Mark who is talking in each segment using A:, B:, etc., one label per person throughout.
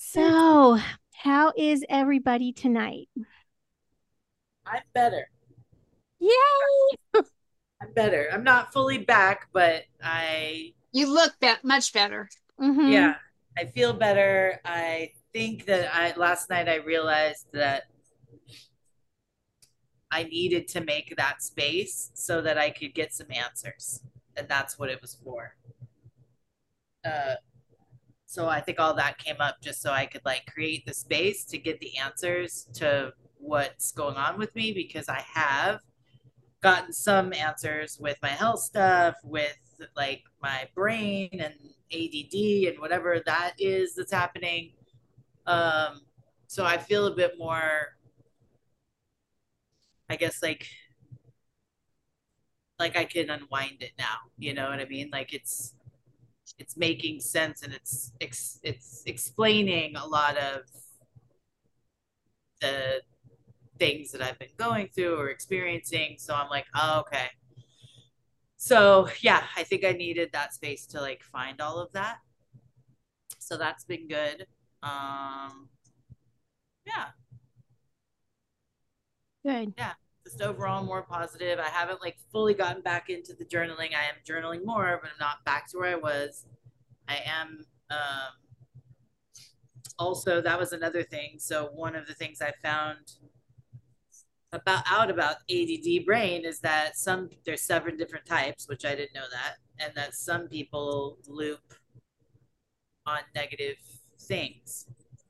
A: So, how is everybody tonight?
B: I'm better.
A: Yay!
B: I'm better. I'm not fully back, but
C: You look much better.
A: Mm-hmm.
B: yeah, I feel better. I think that last night I realized that I needed to make that space so that I could get some answers. And that's what it was for. Uh, so I think all that came up just so I could like create the space to get the answers to what's going on with me because I have gotten some answers with my health stuff, with like my brain and ADD and whatever that is that's happening. Um, so I feel a bit more, I guess, like I can unwind it now. You know what I mean? Like it's making sense and it's explaining a lot of the things that I've been going through or experiencing. So I'm like, oh, okay. So yeah, I think I needed that space to like find all of that. So that's been good. Um, yeah,
A: Good.
B: yeah, just overall more positive. I haven't like fully gotten back into the journaling. I am journaling more, but I'm not back to where I was. I am also that was another thing. So one of the things I found about ADD brain is that there's 7 different types, which I didn't know that, and that some people loop on negative things.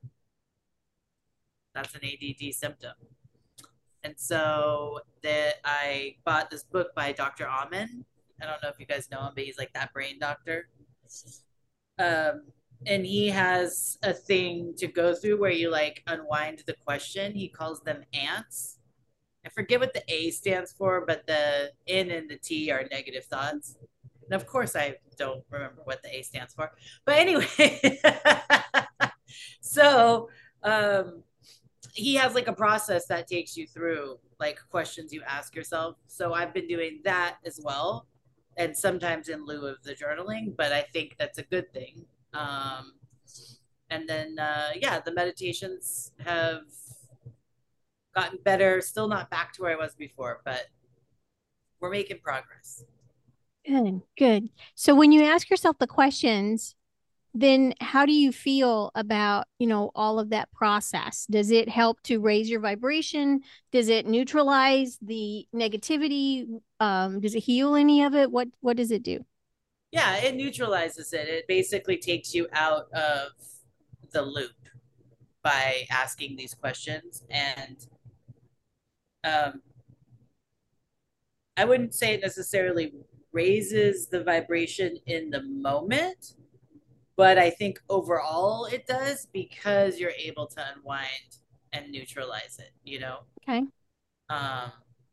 B: That's an ADD symptom. And so that I bought this book by Dr. Amen. I don't know if you guys know him, but he's like that brain doctor. Um, and he has a thing to go through where you like unwind the question. He calls them ants. I forget what the A stands for, but the N and the T are negative thoughts. And of course, I don't remember what the A stands for. But anyway, so he has like a process that takes you through like questions you ask yourself. So I've been doing that as well, and sometimes in lieu of the journaling, but I think that's a good thing. Um, and then, yeah, the meditations have gotten better. Still not back to where I was before, but we're making progress.
A: Good. Good. So, when you ask yourself the questions, then how do you feel about, all of that process? Does it help to raise your vibration? Does it neutralize the negativity? Does it heal any of it? What does it do?
B: Yeah, it neutralizes it. It basically takes you out of the loop by asking these questions. And um, I wouldn't say it necessarily raises the vibration in the moment, but I think overall it does because you're able to unwind and neutralize it, you know?
A: Okay.
B: Um,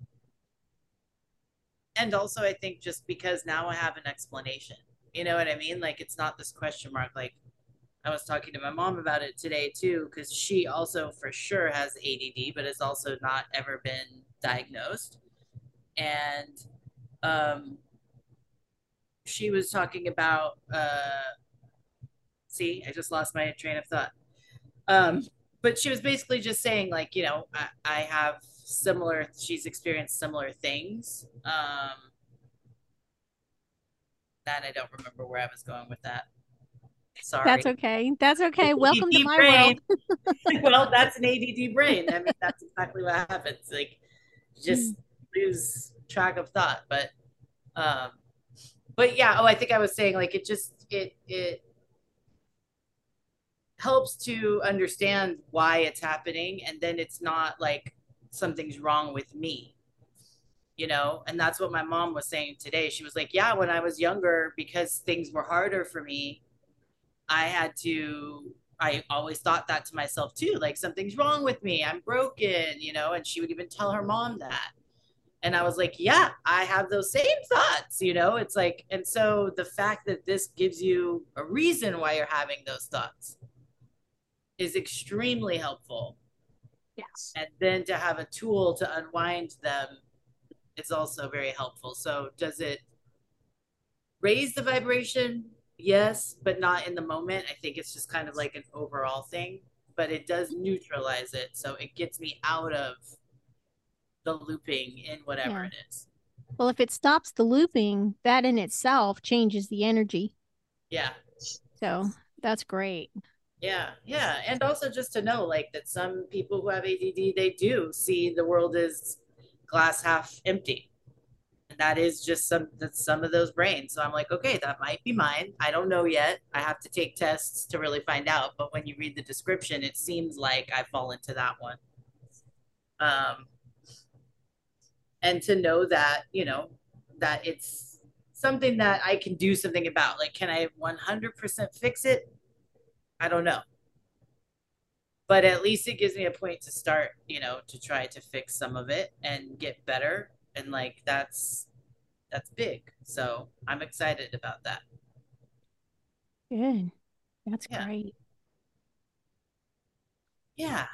B: and also, I think just because now I have an explanation, you know what I mean? Like, it's not this question mark. Like, I was talking to my mom about it today too, because she also for sure has ADD, but has also not ever been diagnosed. And um, she was talking about see, I just lost my train of thought. Um, but she was basically just saying, like, I have similar, she's experienced similar things. That I don't remember where I was going with that.
A: That's
B: Sorry.
A: okay. That's okay. Welcome to
B: ADD
A: my world.
B: brain. Well, that's an ADD brain. I mean, that's exactly what happens. Like, you just lose track of thought. Um, but yeah. Oh, I think I was saying like it helps to understand why it's happening, and then it's not like something's wrong with me, and that's what my mom was saying today. She was like, yeah, when I was younger, because things were harder for me, I always thought that to myself too, like something's wrong with me, I'm broken, and she would even tell her mom that. And I was like, yeah, I have those same thoughts, it's like, and so the fact that this gives you a reason why you're having those thoughts is extremely helpful.
C: Yes.
B: And then to have a tool to unwind them is also very helpful. So does it raise the vibration? yes, but not in the moment. I think it's just kind of like an overall thing, but it does neutralize it. So it gets me out of the looping in whatever
A: Yeah.
B: it is.
A: Well, if it stops the looping, that in itself changes the energy.
B: Yeah.
A: So that's great.
B: Yeah. Yeah. And also just to know like that some people who have ADD, they do see the world as glass half empty. And that is just some of those brains. So I'm like, okay, that might be mine. I don't know yet. I have to take tests to really find out. But when you read the description, it seems like I fall into that one. Um, and to know that, that it's something that I can do something about. Like, can I 100% fix it? I don't know. But at least it gives me a point to start, to try to fix some of it and get better. And like that's big. So I'm excited about that.
A: Good. That's
B: Yeah.
A: great.
B: Yeah.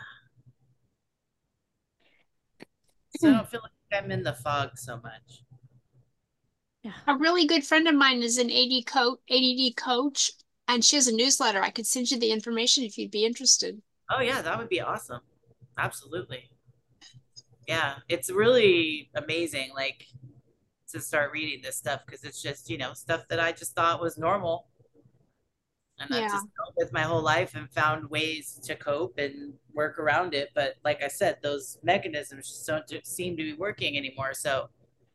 B: So I don't feel like I'm in the fog so much.
A: Yeah.
C: A really good friend of mine is an ADD coach, and she has a newsletter. I could send you the information if you'd be interested.
B: Oh yeah, that would be awesome. Absolutely. Yeah, it's really amazing like to start reading this stuff because it's just, stuff that I just thought was normal. And I've
C: Yeah.
B: just dealt with my whole life and found ways to cope and work around it. But like I said, those mechanisms just don't seem to be working anymore. So,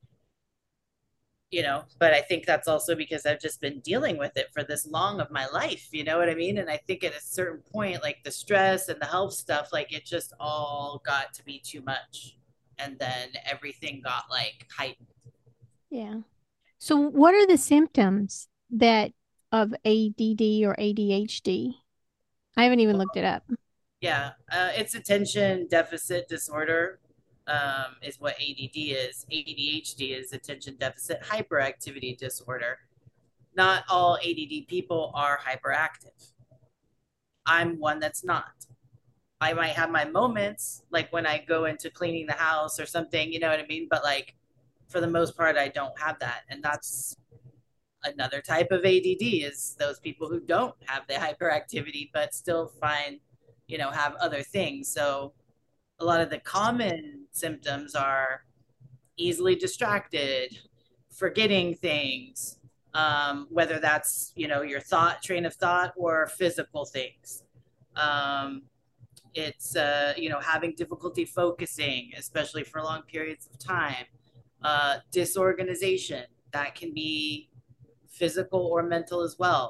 B: but I think that's also because I've just been dealing with it for this long of my life. You know what I mean? And I think at a certain point, like the stress and the health stuff, like it just all got to be too much. And then everything got like heightened.
A: Yeah. So what are the symptoms that of ADD or ADHD? I haven't even looked it up.
B: Yeah, it's attention deficit disorder, is what ADD is. ADHD is attention deficit hyperactivity disorder. Not all ADD people are hyperactive. I'm one that's not. I might have my moments, like when I go into cleaning the house or something, you know what I mean? But like for the most part, I don't have that. And that's another type of ADD is those people who don't have the hyperactivity, but still find, have other things. So a lot of the common symptoms are easily distracted, forgetting things, whether that's your train of thought or physical things. Um, it's having difficulty focusing, especially for long periods of time. Disorganization that can be physical or mental as well.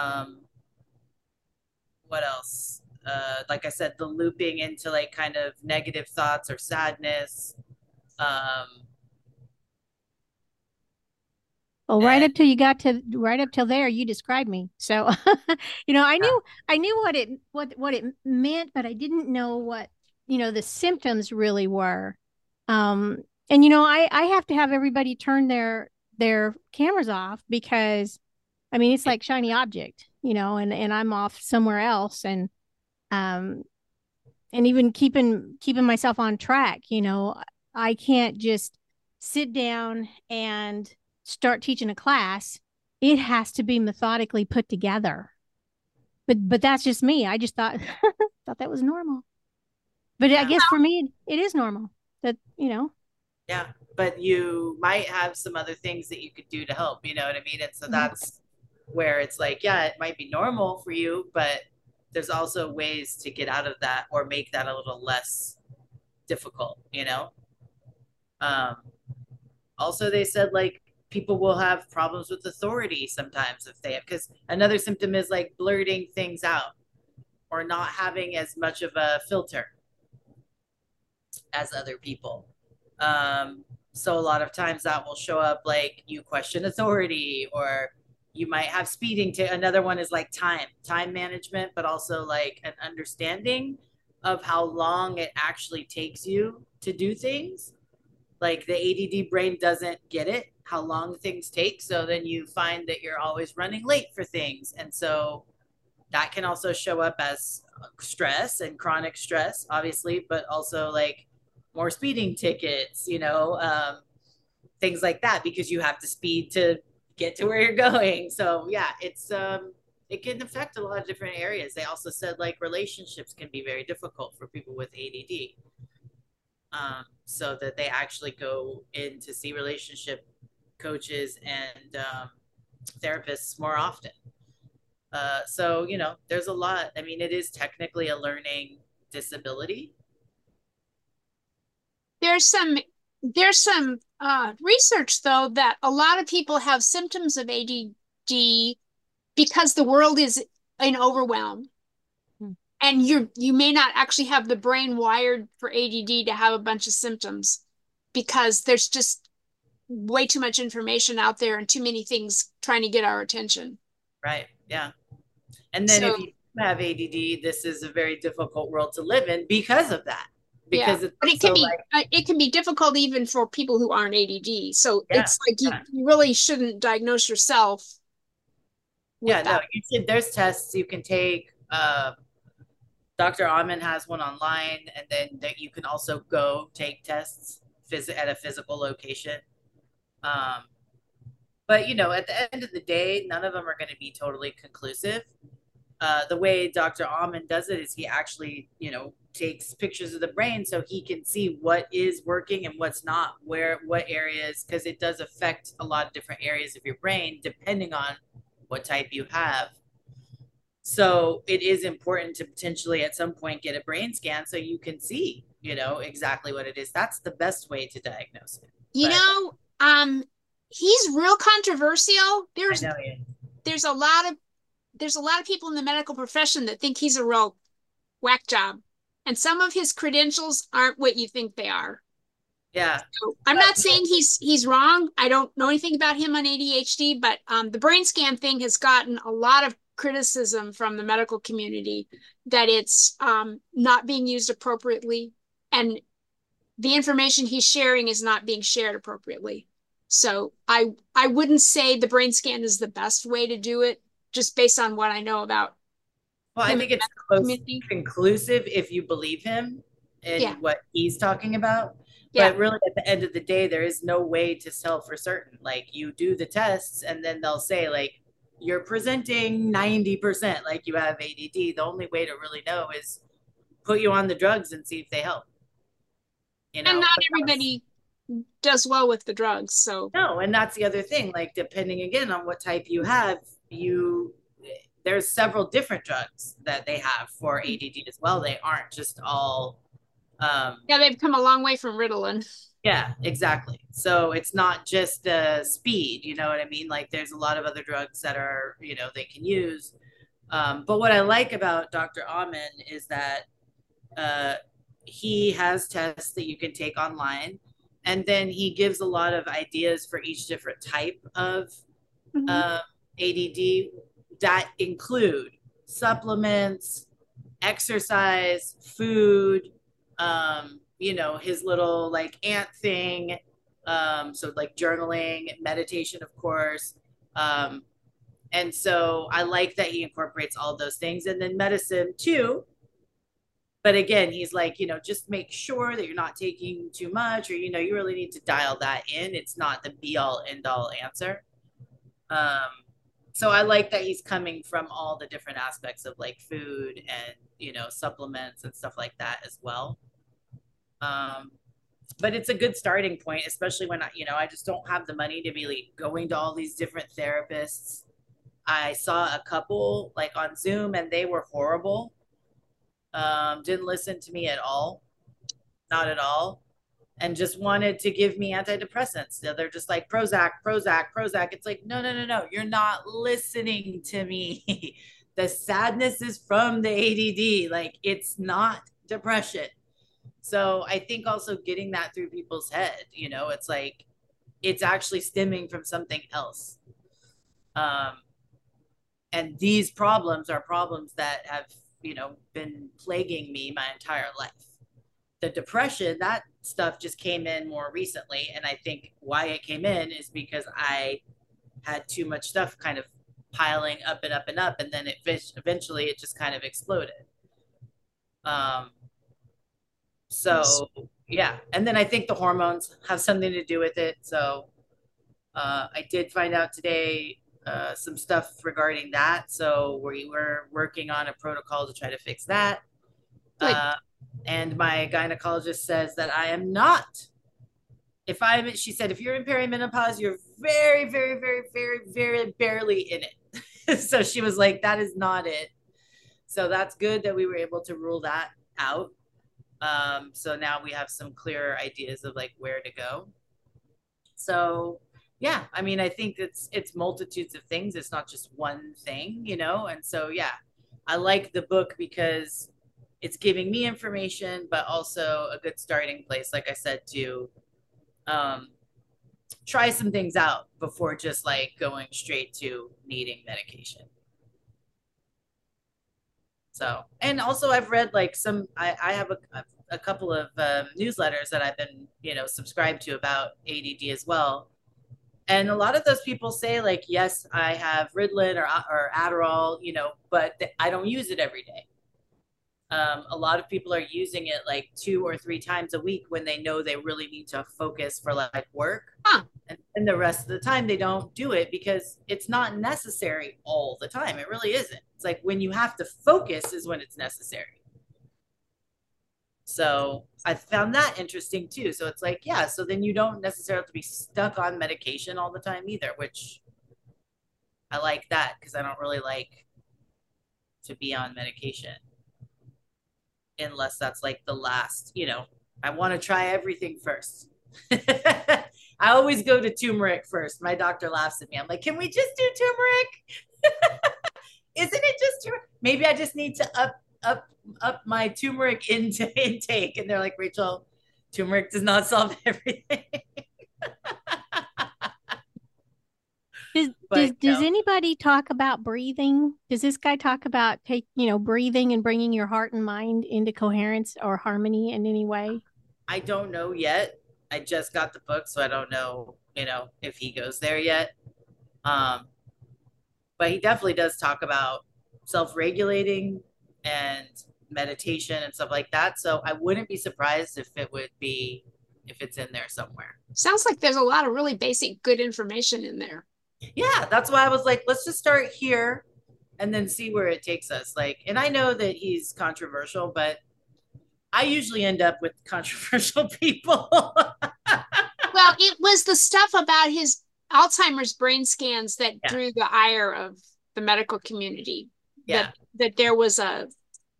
B: What else? Like I said, the looping into like kind of negative thoughts or sadness. Um,
A: Well,
B: and
A: right up till there, you described me. So,
B: yeah,
A: I knew what it meant, but I didn't know what, the symptoms really were. Um, and I have to have everybody turn their cameras off because I mean, it's like shiny object, and I'm off somewhere else um and even keeping myself on track, I can't just sit down and start teaching a class. It has to be methodically put together. But that's just me. I just thought thought that was normal. But I
B: yeah,
A: guess for me it is normal. That,
B: yeah. But you might have some other things that you could do to help. You know what I mean? And so
A: Mhm.
B: that's where it's like, yeah, it might be normal for you, but there's also ways to get out of that or make that a little less difficult. Um, Also, they said like people will have problems with authority sometimes if they have, because another symptom is like blurting things out or not having as much of a filter as other people. So a lot of times that will show up like you question authority or you might have speeding to another one is like time management, but also like an understanding of how long it actually takes you to do things. Like the ADD brain doesn't get it, how long things take. So then you find that you're always running late for things. And so that can also show up as stress and chronic stress, obviously, but also like more speeding tickets, things like that, because you have to speed to get to where you're going. So yeah, it can affect a lot of different areas. They also said like relationships can be very difficult for people with ADD. So that they actually go in to see relationship coaches and therapists more often. So, you know, there's a lot. I mean, it is technically a learning disability.
C: There's some research though that a lot of people have symptoms of ADD because the world is in overwhelm. And you may not actually have the brain wired for ADD to have a bunch of symptoms because there's just way too much information out there and too many things trying to get our attention.
B: Right. Yeah. And then
C: So,
B: if you have ADD, this is a very difficult world to live in because of that.
C: yeah,
B: Because it's
C: but
B: also like,
C: it can be difficult even for people who aren't ADD. So
B: yeah,
C: it's like
B: yeah.
C: you really shouldn't diagnose yourself with
B: Yeah, no,
C: that.
B: you should. There's tests you can take. Dr. Amen has one online, and then that you can also go take tests at a physical location. Um, but you know, at the end of the day, none of them are going to be totally conclusive. The way Dr. Amen does it is he actually, you know, takes pictures of the brain so he can see what is working and what's not, what areas, because it does affect a lot of different areas of your brain depending on what type you have. So it is important to potentially at some point get a brain scan so you can see, you know, exactly what it is. That's the best way to diagnose it.
C: You
B: But
C: know, he's real controversial.
B: I know you.
C: There's a lot of there's a lot of people in the medical profession that think he's a real whack job. And some of his credentials aren't what you think they are.
B: Yeah.
C: So I'm not saying he's wrong. I don't know anything about him on ADHD, but the brain scan thing has gotten a lot of criticism from the medical community that it's not being used appropriately, and the information he's sharing is not being shared appropriately. So I wouldn't say the brain scan is the best way to do it, just based on what I know about
B: Well, I
C: him
B: think
C: and the
B: it's
C: medical
B: most
C: community.
B: conclusive if you believe him
C: Yeah,
B: and what he's talking about.
C: yeah.
B: But really, at the end of the day, there is no way to tell for certain. Like you do the tests, and then they'll say like you're presenting 90%, like you have ADD. The only way to really know is put you on the drugs and see if they help. You
C: And
B: know,
C: not
B: but
C: everybody does well with the drugs. So
B: no, and that's the other thing. Like depending again on what type you have, you there's several different drugs that they have for ADD as well. They aren't just all
C: yeah, they've come a long way from Ritalin.
B: yeah, exactly. So it's not just speed, you know what I mean? Like there's a lot of other drugs that are, you know, they can use. But what I like about Dr. Amen is that uh, he has tests that you can take online, and then he gives a lot of ideas for each different type of
C: Mm-hmm.
B: uh, ADD that include supplements, exercise, food, you know, his little like ant thing. So like journaling, meditation, of course. Um, and so I like that he incorporates all those things and then medicine too. But again, he's like, you know, just make sure that you're not taking too much or, you know, you really need to dial that in. It's not the be all end all answer. Um, so I like that he's coming from all the different aspects of like food and, you know, supplements and stuff like that as well. Um, but it's a good starting point, especially when I, you know, I just don't have the money to be like going to all these different therapists. I saw a couple like on Zoom and they were horrible. Didn't listen to me at all, not at all, and just wanted to give me antidepressants. They're just like Prozac, Prozac, Prozac. It's like, no, no, no, no. You're not listening to me. The sadness is from the ADD. Like it's not depression. So I think also getting that through people's head, you know, it's like it's actually stemming from something else. Um, and these problems are problems that have, you know, been plaguing me my entire life. The depression, that stuff just came in more recently. And I think why it came in is because I had too much stuff kind of piling up and up and up. And then eventually it just kind of exploded. Um, so yeah. And then I think the hormones have something to do with it. So I did find out today some stuff regarding that. So we were working on a protocol to try to fix that.
C: Good.
B: And my gynecologist says that I am not. If I'm, she said, if you're in perimenopause, you're very, very, very, very, very barely in it. So she was like, that is not it. So that's good that we were able to rule that out. So now we have some clearer ideas of like where to go. So yeah, I mean, I think it's multitudes of things. It's not just one thing, you know? And so yeah, I like the book because it's giving me information, but also a good starting place, like I said, to um try some things out before just like going straight to needing medication. So, and also I've read like I have a couple of newsletters that I've been, you know, subscribed to about ADD as well. And a lot of those people say like, yes, I have Ritalin or Adderall, you know, but I don't use it every day. A lot of people are using it like 2 or 3 times a week when they know they really need to focus for like work.
C: Huh.
B: And the rest of the time they don't do it because it's not necessary all the time. It really isn't. It's like when you have to focus is when it's necessary. So I found that interesting too. So it's like, yeah, so then you don't necessarily have to be stuck on medication all the time either, which I like that because I don't really like to be on medication unless that's like the last, you know, I want to try everything first. I always go to turmeric first. My doctor laughs at me. I'm like, can we just do turmeric? Isn't it just turmeric? Maybe I just need to up my turmeric intake. And they're like, Rachel, turmeric does not solve everything.
A: Does anybody talk about breathing? Does this guy talk about breathing and bringing your heart and mind into coherence or harmony in any way?
B: I don't know yet. I just got the book, so I don't know, you know, if he goes there yet. Um, but he definitely does talk about self-regulating and meditation and stuff like that. So I wouldn't be surprised if it's in there somewhere.
C: Sounds like there's a lot of really basic good information in there.
B: Yeah, that's why I was like, let's just start here and then see where it takes us. Like, and I know that he's controversial, but I usually end up with controversial people.
C: Well, it was the stuff about his Alzheimer's brain scans that
B: Yeah.
C: drew the ire of the medical community.
B: Yeah.
C: That there was a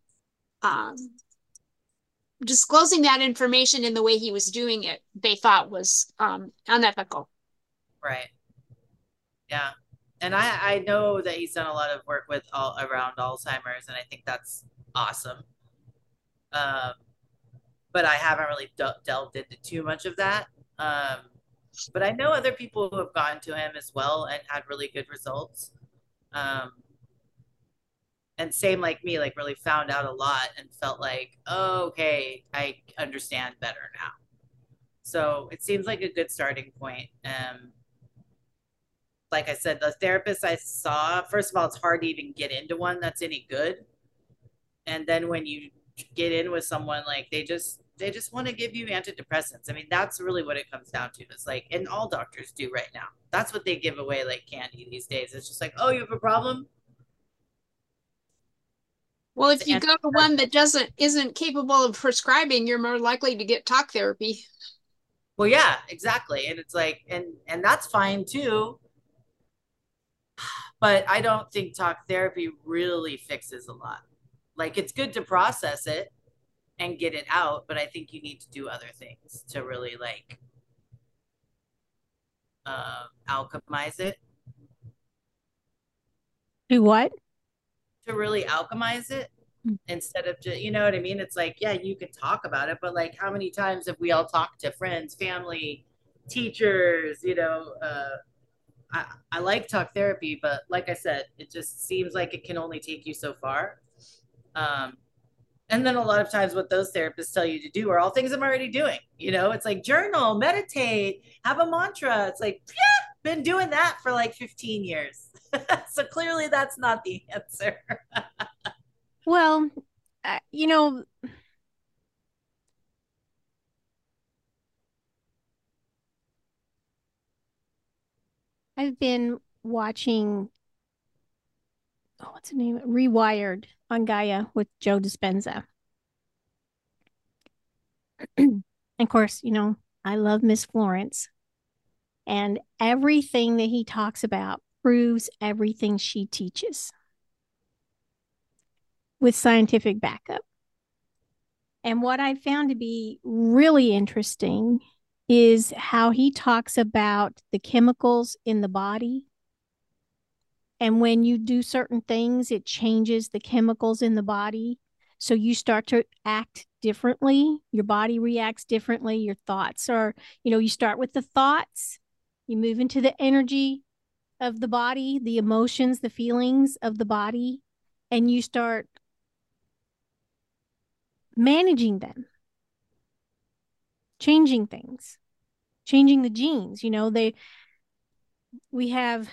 C: disclosing that information in the way he was doing it, they thought was unethical.
B: Right. Yeah. And I know that he's done a lot of work with all around Alzheimer's, and I think that's awesome. Um, but I haven't really delved into too much of that. But I know other people who have gone to him as well and had really good results. Um, and same like me, like really found out a lot and felt like, oh, okay, I understand better now. So it seems like a good starting point. Like I said, the therapist I saw, first of all, it's hard to even get into one that's any good. And then when you get in with someone, like they just want to give you antidepressants. I mean, that's really what it comes down to. It's like, and all doctors do right now. That's what they give away like candy these days. It's just like, oh, you have a problem?
C: Well, if you go to one that isn't capable of prescribing, you're more likely to get talk therapy.
B: Well, yeah, exactly. And it's like, and that's fine too. But I don't think talk therapy really fixes a lot. Like it's good to process it and get it out, but I think you need to do other things to really like alchemize it.
A: Do what?
B: To really alchemize it instead of just, you know what I mean? It's like, yeah, you can talk about it, but like how many times have we all talked to friends, family, teachers, you know, I like talk therapy, but like I said, it just seems like it can only take you so far. Um, and then a lot of times what those therapists tell you to do are all things I'm already doing. You know, it's like journal, meditate, have a mantra. It's like, yeah, been doing that for like 15 years. So clearly that's not the answer.
A: Well, you know, I've been watching, oh, what's the name? Rewired on Gaia with Joe Dispenza. And of course, I love Miss Florence. And everything that he talks about proves everything she teaches with scientific backup. And what I found to be really interesting is how he talks about the chemicals in the body. And when you do certain things, it changes the chemicals in the body. So you start to act differently. Your body reacts differently. Your thoughts are, you start with the thoughts, you move into the energy of the body, the emotions, the feelings of the body, and you start managing them, changing things, changing the genes. We have,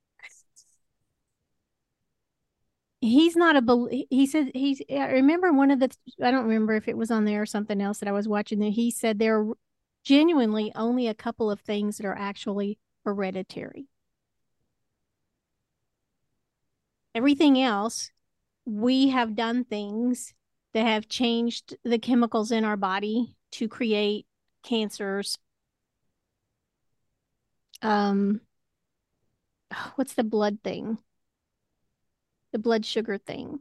A: he's not he said I remember I don't remember if it was on there or something else that I was watching, that he said there are genuinely only a couple of things that are actually hereditary. Everything else, we have done things that have changed the chemicals in our body to create cancers. What's the blood thing? The blood sugar thing.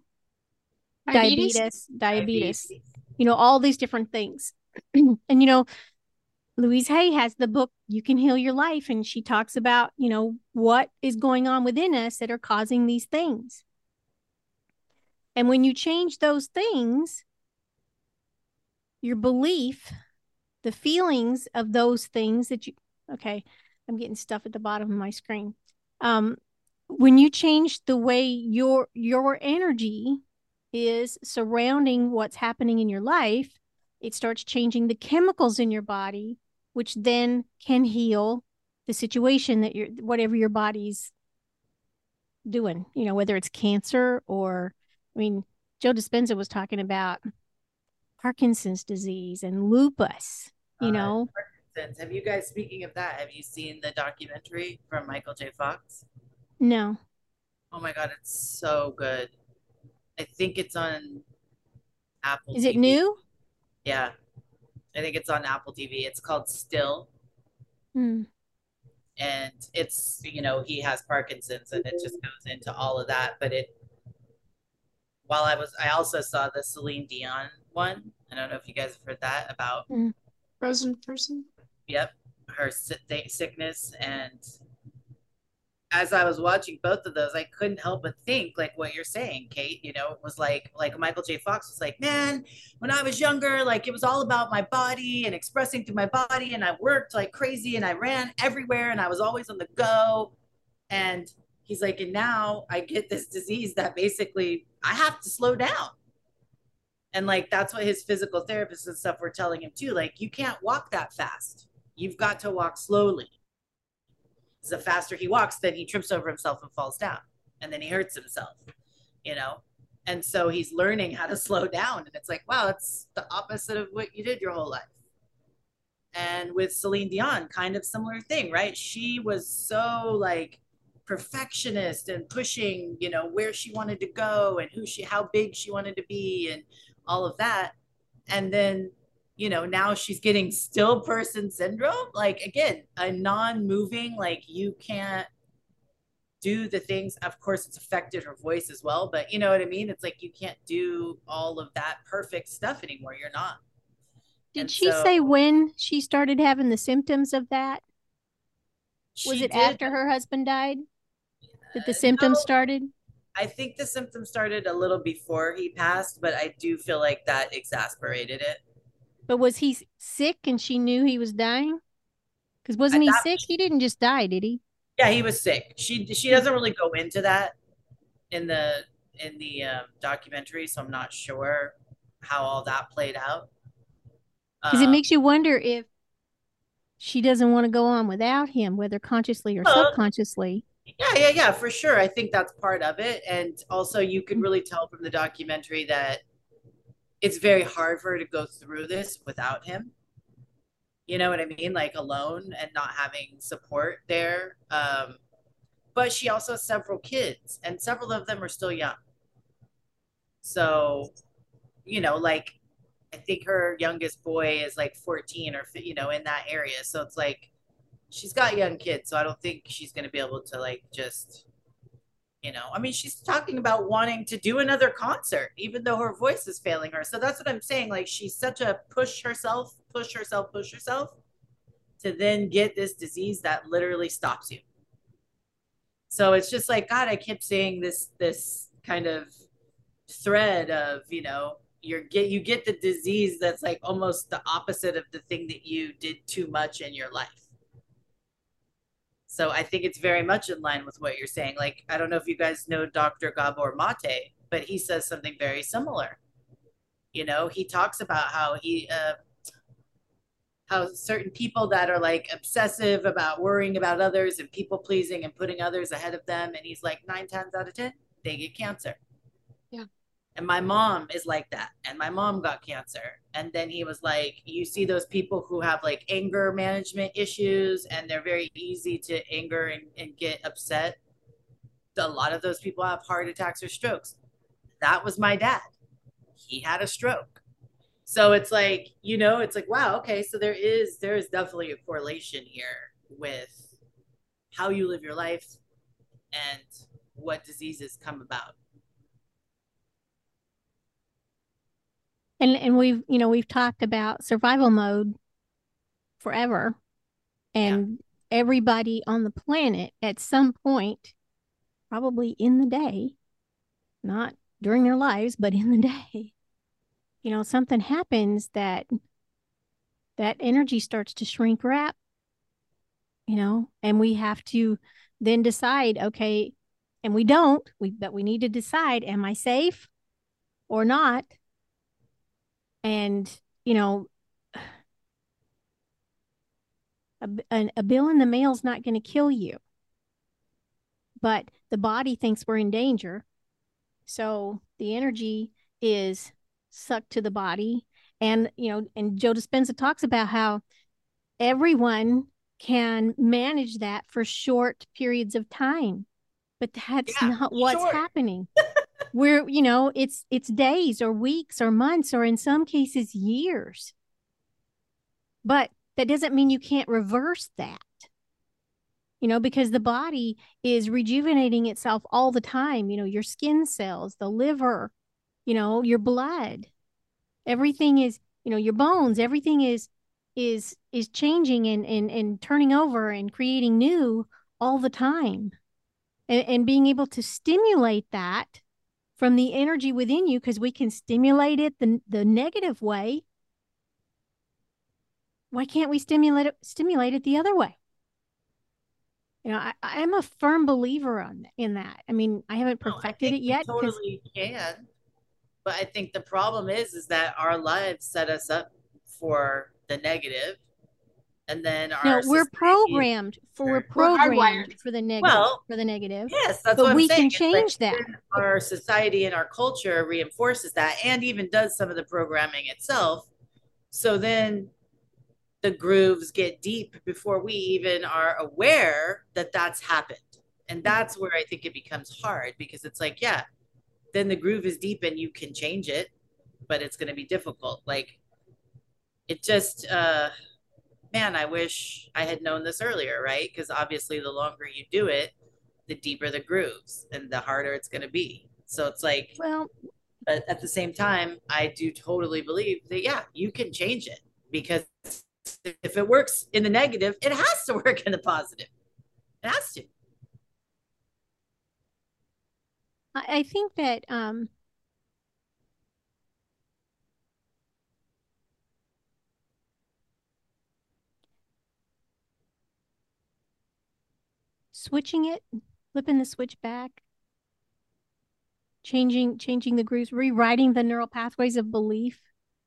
A: Diabetes. All these different things. And Louise Hay has the book You Can Heal Your Life, and she talks about what is going on within us that are causing these things. And when you change those things, your belief, the feelings of those things okay, I'm getting stuff at the bottom of my screen. When you change the way your energy is surrounding what's happening in your life, it starts changing the chemicals in your body, which then can heal the situation that whatever your body's doing, whether it's cancer or, Joe Dispenza was talking about Parkinson's disease and lupus,
B: Parkinson's. Have you guys, speaking of that, have you seen the documentary from Michael J. Fox?
A: No.
B: Oh my God, it's so good. I think it's on Apple
A: Is
B: TV.
A: it new?
B: Yeah. I think it's on Apple TV. It's called Still. And it's, he has Parkinson's, and it just goes into all of that. But I also saw the Celine Dion one. I don't know if you guys have heard that about
C: Frozen person.
B: Yep, her sickness. And as I was watching both of those, I couldn't help but think, like what you're saying, Kate. It was like Michael J. Fox was like, man, when I was younger, like it was all about my body and expressing through my body, and I worked like crazy, and I ran everywhere, and I was always on the go. And he's like, and now I get this disease that basically I have to slow down. And like that's what his physical therapists and stuff were telling him too. Like, you can't walk that fast. You've got to walk slowly. The faster he walks, then he trips over himself and falls down, and then he hurts himself, and so he's learning how to slow down. And it's like, wow, it's the opposite of what you did your whole life. And with Celine Dion, kind of similar thing, right? She was so like perfectionist and pushing, where she wanted to go and how big she wanted to be and all of that. And then now she's getting still person syndrome. Like, again, a non-moving, like you can't do the things. Of course, it's affected her voice as well, but you know what I mean? It's like you can't do all of that perfect stuff anymore. You're not.
A: Did she say when she started having the symptoms of that? Was it after her husband died that the symptoms started?
B: I think the symptoms started a little before he passed, but I do feel like that exacerbated it.
A: But was he sick and she knew he was dying? Because wasn't he sick? He didn't just die, did he?
B: Yeah, he was sick. She doesn't really go into that in the documentary, so I'm not sure how all that played out.
A: Because it makes you wonder if she doesn't want to go on without him, whether consciously or subconsciously.
B: Yeah, for sure. I think that's part of it. And also you could really tell from the documentary that it's very hard for her to go through this without him. You know what I mean? Like alone and not having support there. but she also has several kids, and several of them are still young. So, like I think her youngest boy is like 14 or, in that area. So it's like she's got young kids. So I don't think she's going to be able to like just, I mean, she's talking about wanting to do another concert, even though her voice is failing her. So that's what I'm saying. Like she's such a push herself to then get this disease that literally stops you. So it's just like, God, I kept saying this kind of thread of, you get the disease that's like almost the opposite of the thing that you did too much in your life. So I think it's very much in line with what you're saying. Like, I don't know if you guys know Dr. Gabor Mate, but he says something very similar. He talks about how certain people that are like obsessive about worrying about others and people pleasing and putting others ahead of them. And he's like 9 times out of 10, they get cancer.
C: Yeah.
B: And my mom is like that. And my mom got cancer. And then he was like, you see those people who have like anger management issues and they're very easy to anger and get upset. A lot of those people have heart attacks or strokes. That was my dad. He had a stroke. So it's like, it's like, wow, okay. So there is definitely a correlation here with how you live your life and what diseases come about.
A: And we've talked about survival mode forever, and everybody on the planet at some point, probably in the day, not during their lives, but in the day, something happens that energy starts to shrink wrap, and we have to then decide, okay, and but we need to decide, am I safe or not? And, a bill in the mail is not going to kill you, but the body thinks we're in danger. So the energy is sucked to the body. And, and Joe Dispenza talks about how everyone can manage that for short periods of time, but that's not what's happening. Where, it's days or weeks or months, or in some cases years. But that doesn't mean you can't reverse that, because the body is rejuvenating itself all the time. Your skin cells, the liver, your blood, everything is, your bones, everything is changing and turning over and creating new all the time. And being able to stimulate that from the energy within you, because we can stimulate it the negative way. Why can't we stimulate it the other way? I'm a firm believer in that. I mean, I haven't perfected it yet.
B: Totally can. But I think the problem is that our lives set us up for the negative. And then
A: we're programmed for the negative.
B: Well,
A: for the negative.
B: Yes, that's what
A: we can change that.
B: Our society and our culture reinforces that, and even does some of the programming itself. So then the grooves get deep before we even are aware that that's happened. And that's where I think it becomes hard, because it's like, yeah, then the groove is deep and you can change it, but it's going to be difficult. Like, it just, man, I wish I had known this earlier, right? Because obviously the longer you do it, the deeper the grooves and the harder it's going to be. So it's like,
A: well,
B: but at the same time, I do totally believe that, yeah, you can change it, because if it works in the negative, it has to work in the positive. It has to.
A: I think that switching it, flipping the switch back, changing the grooves, rewriting the neural pathways of belief.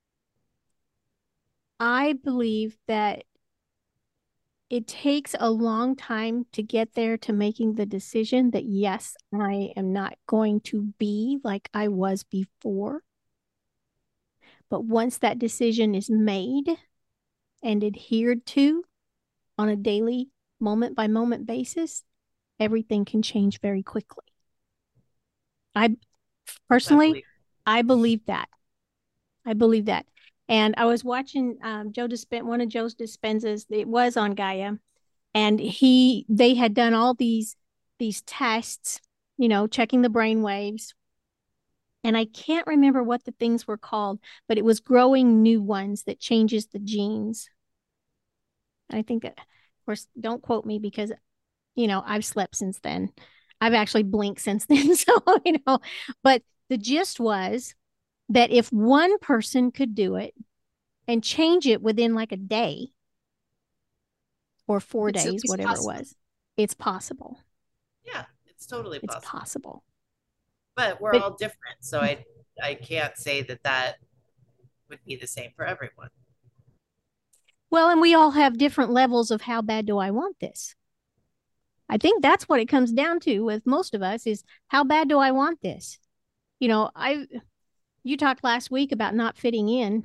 A: I believe that it takes a long time to get there, to making the decision that, yes, I am not going to be like I was before. But once that decision is made and adhered to on a daily, moment by moment basis, everything can change very quickly. I personally, I believe that. I believe that. And I was watching Joe Dispenza, one of Joe's Dispenza's, it was on Gaia, and they had done all these tests, you know, checking the brain waves. And I can't remember what the things were called, but it was growing new ones that changes the genes. And I think, of course, don't quote me because, you know, I've slept since then. I've actually blinked since then. So, you know, but the gist was that if one person could do it and change it within like a day or 4 days, whatever it was, it's possible.
B: Yeah, it's totally possible.
A: It's possible.
B: But we're all different. So I can't say that would be the same for everyone.
A: Well, and we all have different levels of how bad do I want this? I think that's what it comes down to with most of us is how bad do I want this? You know, you talked last week about not fitting in.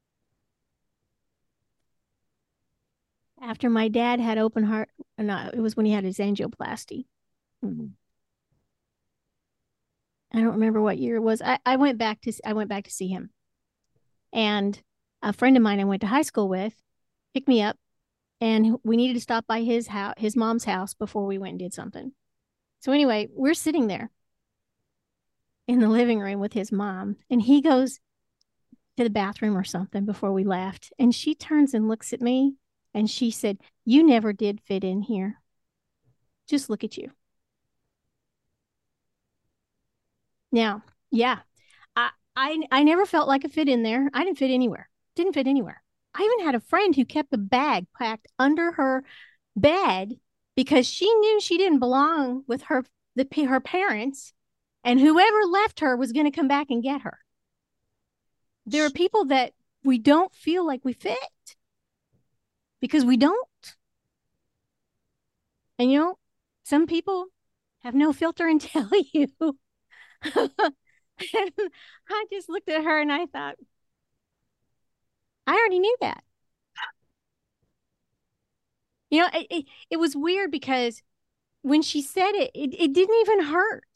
A: After my dad had open heart, no, it was when he had his angioplasty. I don't remember what year it was. I went back to see him. And a friend of mine I went to high school with picked me up, and we needed to stop by his mom's house before we went and did something. So anyway, we're sitting there in the living room with his mom, and he goes to the bathroom or something before we left. And she turns and looks at me, and she said, "You never did fit in here. Just look at you." Now, yeah, I never felt like a fit in there. I didn't fit anywhere. Didn't fit anywhere. I even had a friend who kept a bag packed under her bed because she knew she didn't belong with her parents, and whoever left her was going to come back and get her. There are people that we don't feel like we fit because we don't. And you know, some people have no filter and tell you. And I just looked at her and I thought, I already knew that. You know, it was weird because when she said it, it didn't even hurt.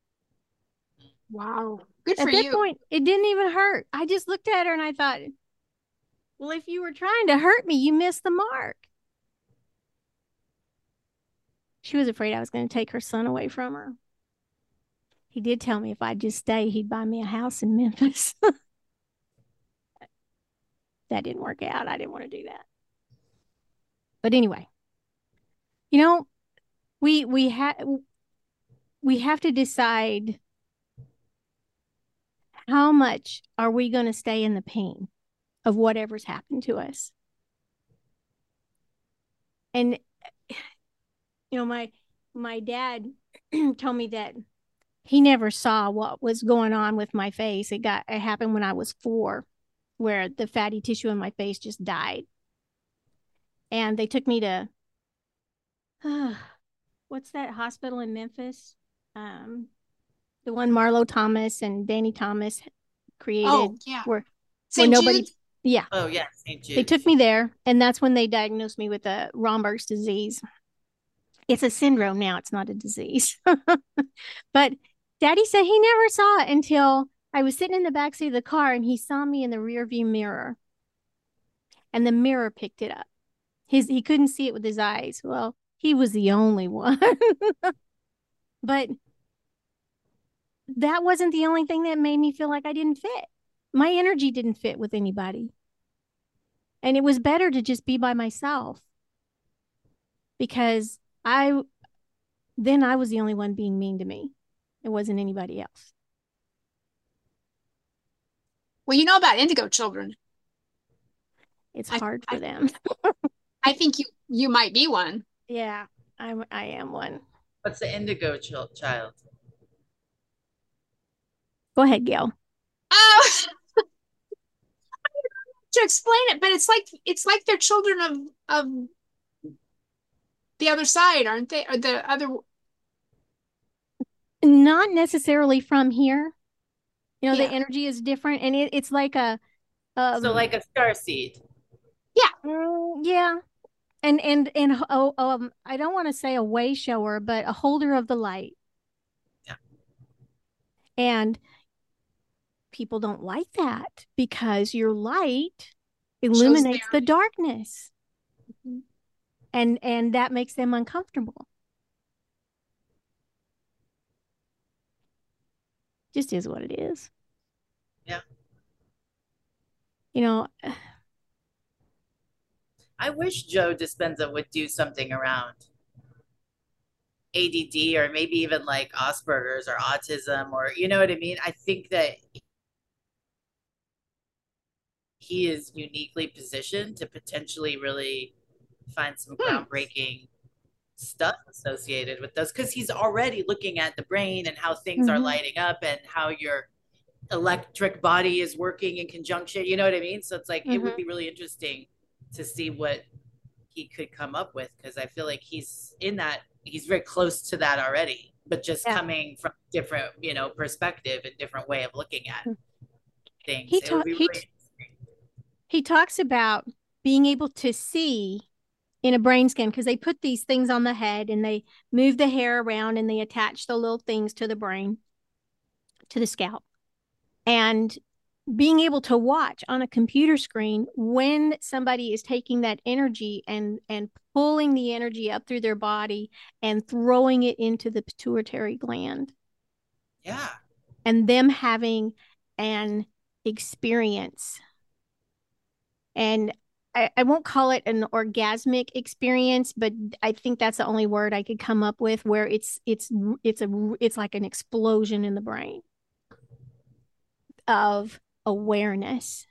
C: Wow. Good for
A: you. At that point, it didn't even hurt. I just looked at her and I thought, well, if you were trying to hurt me, you missed the mark. She was afraid I was going to take her son away from her. He did tell me if I'd just stay, he'd buy me a house in Memphis. That didn't work out. I didn't want to do that. But anyway, you know, we have to decide how much are we going to stay in the pain of whatever's happened to us. And you know, my dad told me that he never saw what was going on with my face. It happened when I was 4, where the fatty tissue in my face just died. And they took me to what's that hospital in Memphis? The one Marlo Thomas and Danny Thomas created.
C: Oh, yeah.
A: Where
C: St.
A: nobody,
C: Jude?
A: Yeah.
B: Oh, yeah, St. Jude.
A: They took me there, and that's when they diagnosed me with a Romberg's disease. It's a syndrome now. It's not a disease. But Daddy said he never saw it until I was sitting in the backseat of the car, and he saw me in the rearview mirror, and the mirror picked it up. He couldn't see it with his eyes. Well, he was the only one. But that wasn't the only thing that made me feel like I didn't fit. My energy didn't fit with anybody. And it was better to just be by myself because I was the only one being mean to me. It wasn't anybody else.
C: Well, you know about indigo children.
A: It's hard for them.
C: I think you might be one.
A: Yeah, I am one.
B: What's the indigo child?
A: Go ahead, Gail.
C: Oh, to explain it, but it's like they're children of the other side, aren't they? Or the other.
A: Not necessarily from here. You know,
C: Yeah.
A: the energy is different, and it's like a
B: so like a star seed.
C: Yeah.
A: Yeah. I don't want to say a way shower, but a holder of the light.
B: Yeah.
A: And people don't like that because your light
C: Shows
A: illuminates the darkness.
C: Mhm.
A: And that makes them uncomfortable. Just is what it is.
B: Yeah.
A: You know,
B: I wish Joe Dispenza would do something around ADD or maybe even like Asperger's or autism or you know what I mean? I think that he is uniquely positioned to potentially really find some groundbreaking stuff associated with those because he's already looking at the brain and how things are lighting up and how your electric body is working in conjunction. You know what I mean? So it's like it would be really interesting to see what he could come up with because I feel like he's in that he's very close to that already, but just coming from different, you know, perspective and different way of looking at things. It would be really interesting.
A: He talks about being able to see in a brain scan because they put these things on the head and they move the hair around and they attach the little things to the brain, to the scalp. And being able to watch on a computer screen when somebody is taking that energy and pulling the energy up through their body and throwing it into the pituitary gland.
B: Yeah.
A: And them having an experience. And I won't call it an orgasmic experience, but I think that's the only word I could come up with where it's like an explosion in the brain of awareness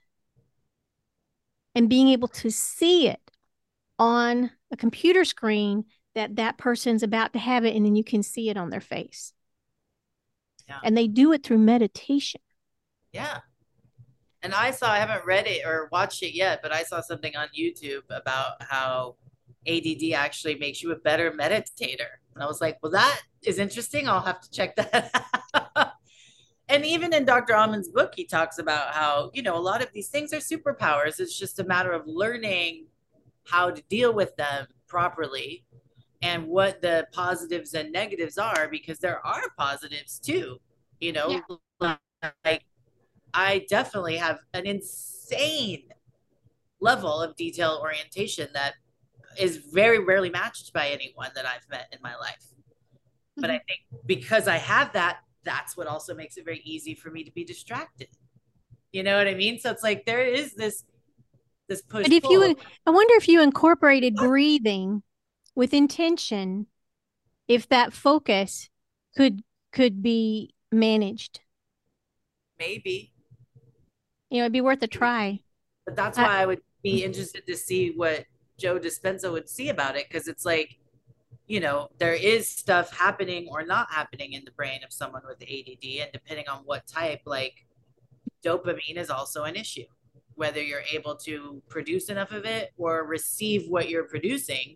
A: and being able to see it on a computer screen that person's about to have it and then you can see it on their face. Yeah. And they do it through meditation.
B: Yeah. And I haven't read it or watched it yet, but I saw something on YouTube about how ADD actually makes you a better meditator. And I was like, well, that is interesting. I'll have to check that out. And even in Dr. Amon's book, he talks about how, you know, a lot of these things are superpowers. It's just a matter of learning how to deal with them properly and what the positives and negatives are, because there are positives too, you know, like I definitely have an insane level of detail orientation that is very rarely matched by anyone that I've met in my life. But I think because I have that, that's what also makes it very easy for me to be distracted. You know what I mean? So it's like there is this push.
A: But if you, I wonder if you incorporated breathing with intention, if that focus could be managed.
B: Maybe.
A: You know, it'd be worth a try.
B: But that's why I would be interested to see what Joe Dispenza would see about it, because it's like, you know, there is stuff happening or not happening in the brain of someone with ADD, and depending on what type, like dopamine is also an issue. Whether you're able to produce enough of it or receive what you're producing,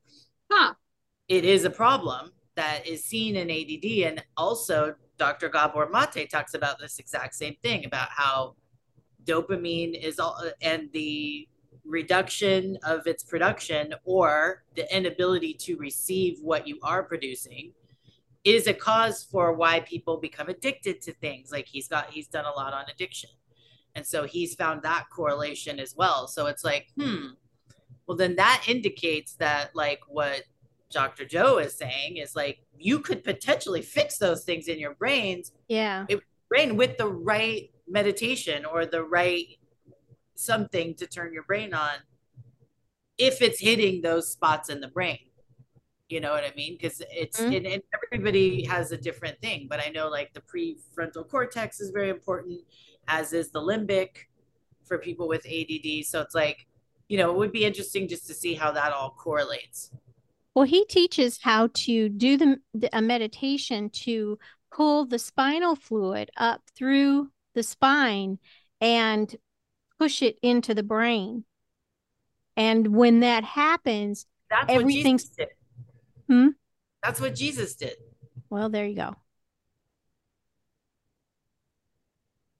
B: it is a problem that is seen in ADD. And also, Dr. Gabor Mate talks about this exact same thing about how dopamine is all, and the reduction of its production or the inability to receive what you are producing is a cause for why people become addicted to things. Like he's done a lot on addiction. And so he's found that correlation as well. So it's like, well, then that indicates that like what Dr. Joe is saying is like, you could potentially fix those things in your brains.
A: Yeah.
B: Brain with the right meditation or the right something to turn your brain on if it's hitting those spots in the brain. You know what I mean? Because it's and everybody has a different thing, but I know like the prefrontal cortex is very important, as is the limbic for people with ADD. So it's like, you know, it would be interesting just to see how that all correlates.
A: Well, he teaches how to do a meditation to pull the spinal fluid up through the spine and push it into the brain. And when that happens,
B: that's
A: everything's.
B: What Jesus did. That's what Jesus did.
A: Well, there you go.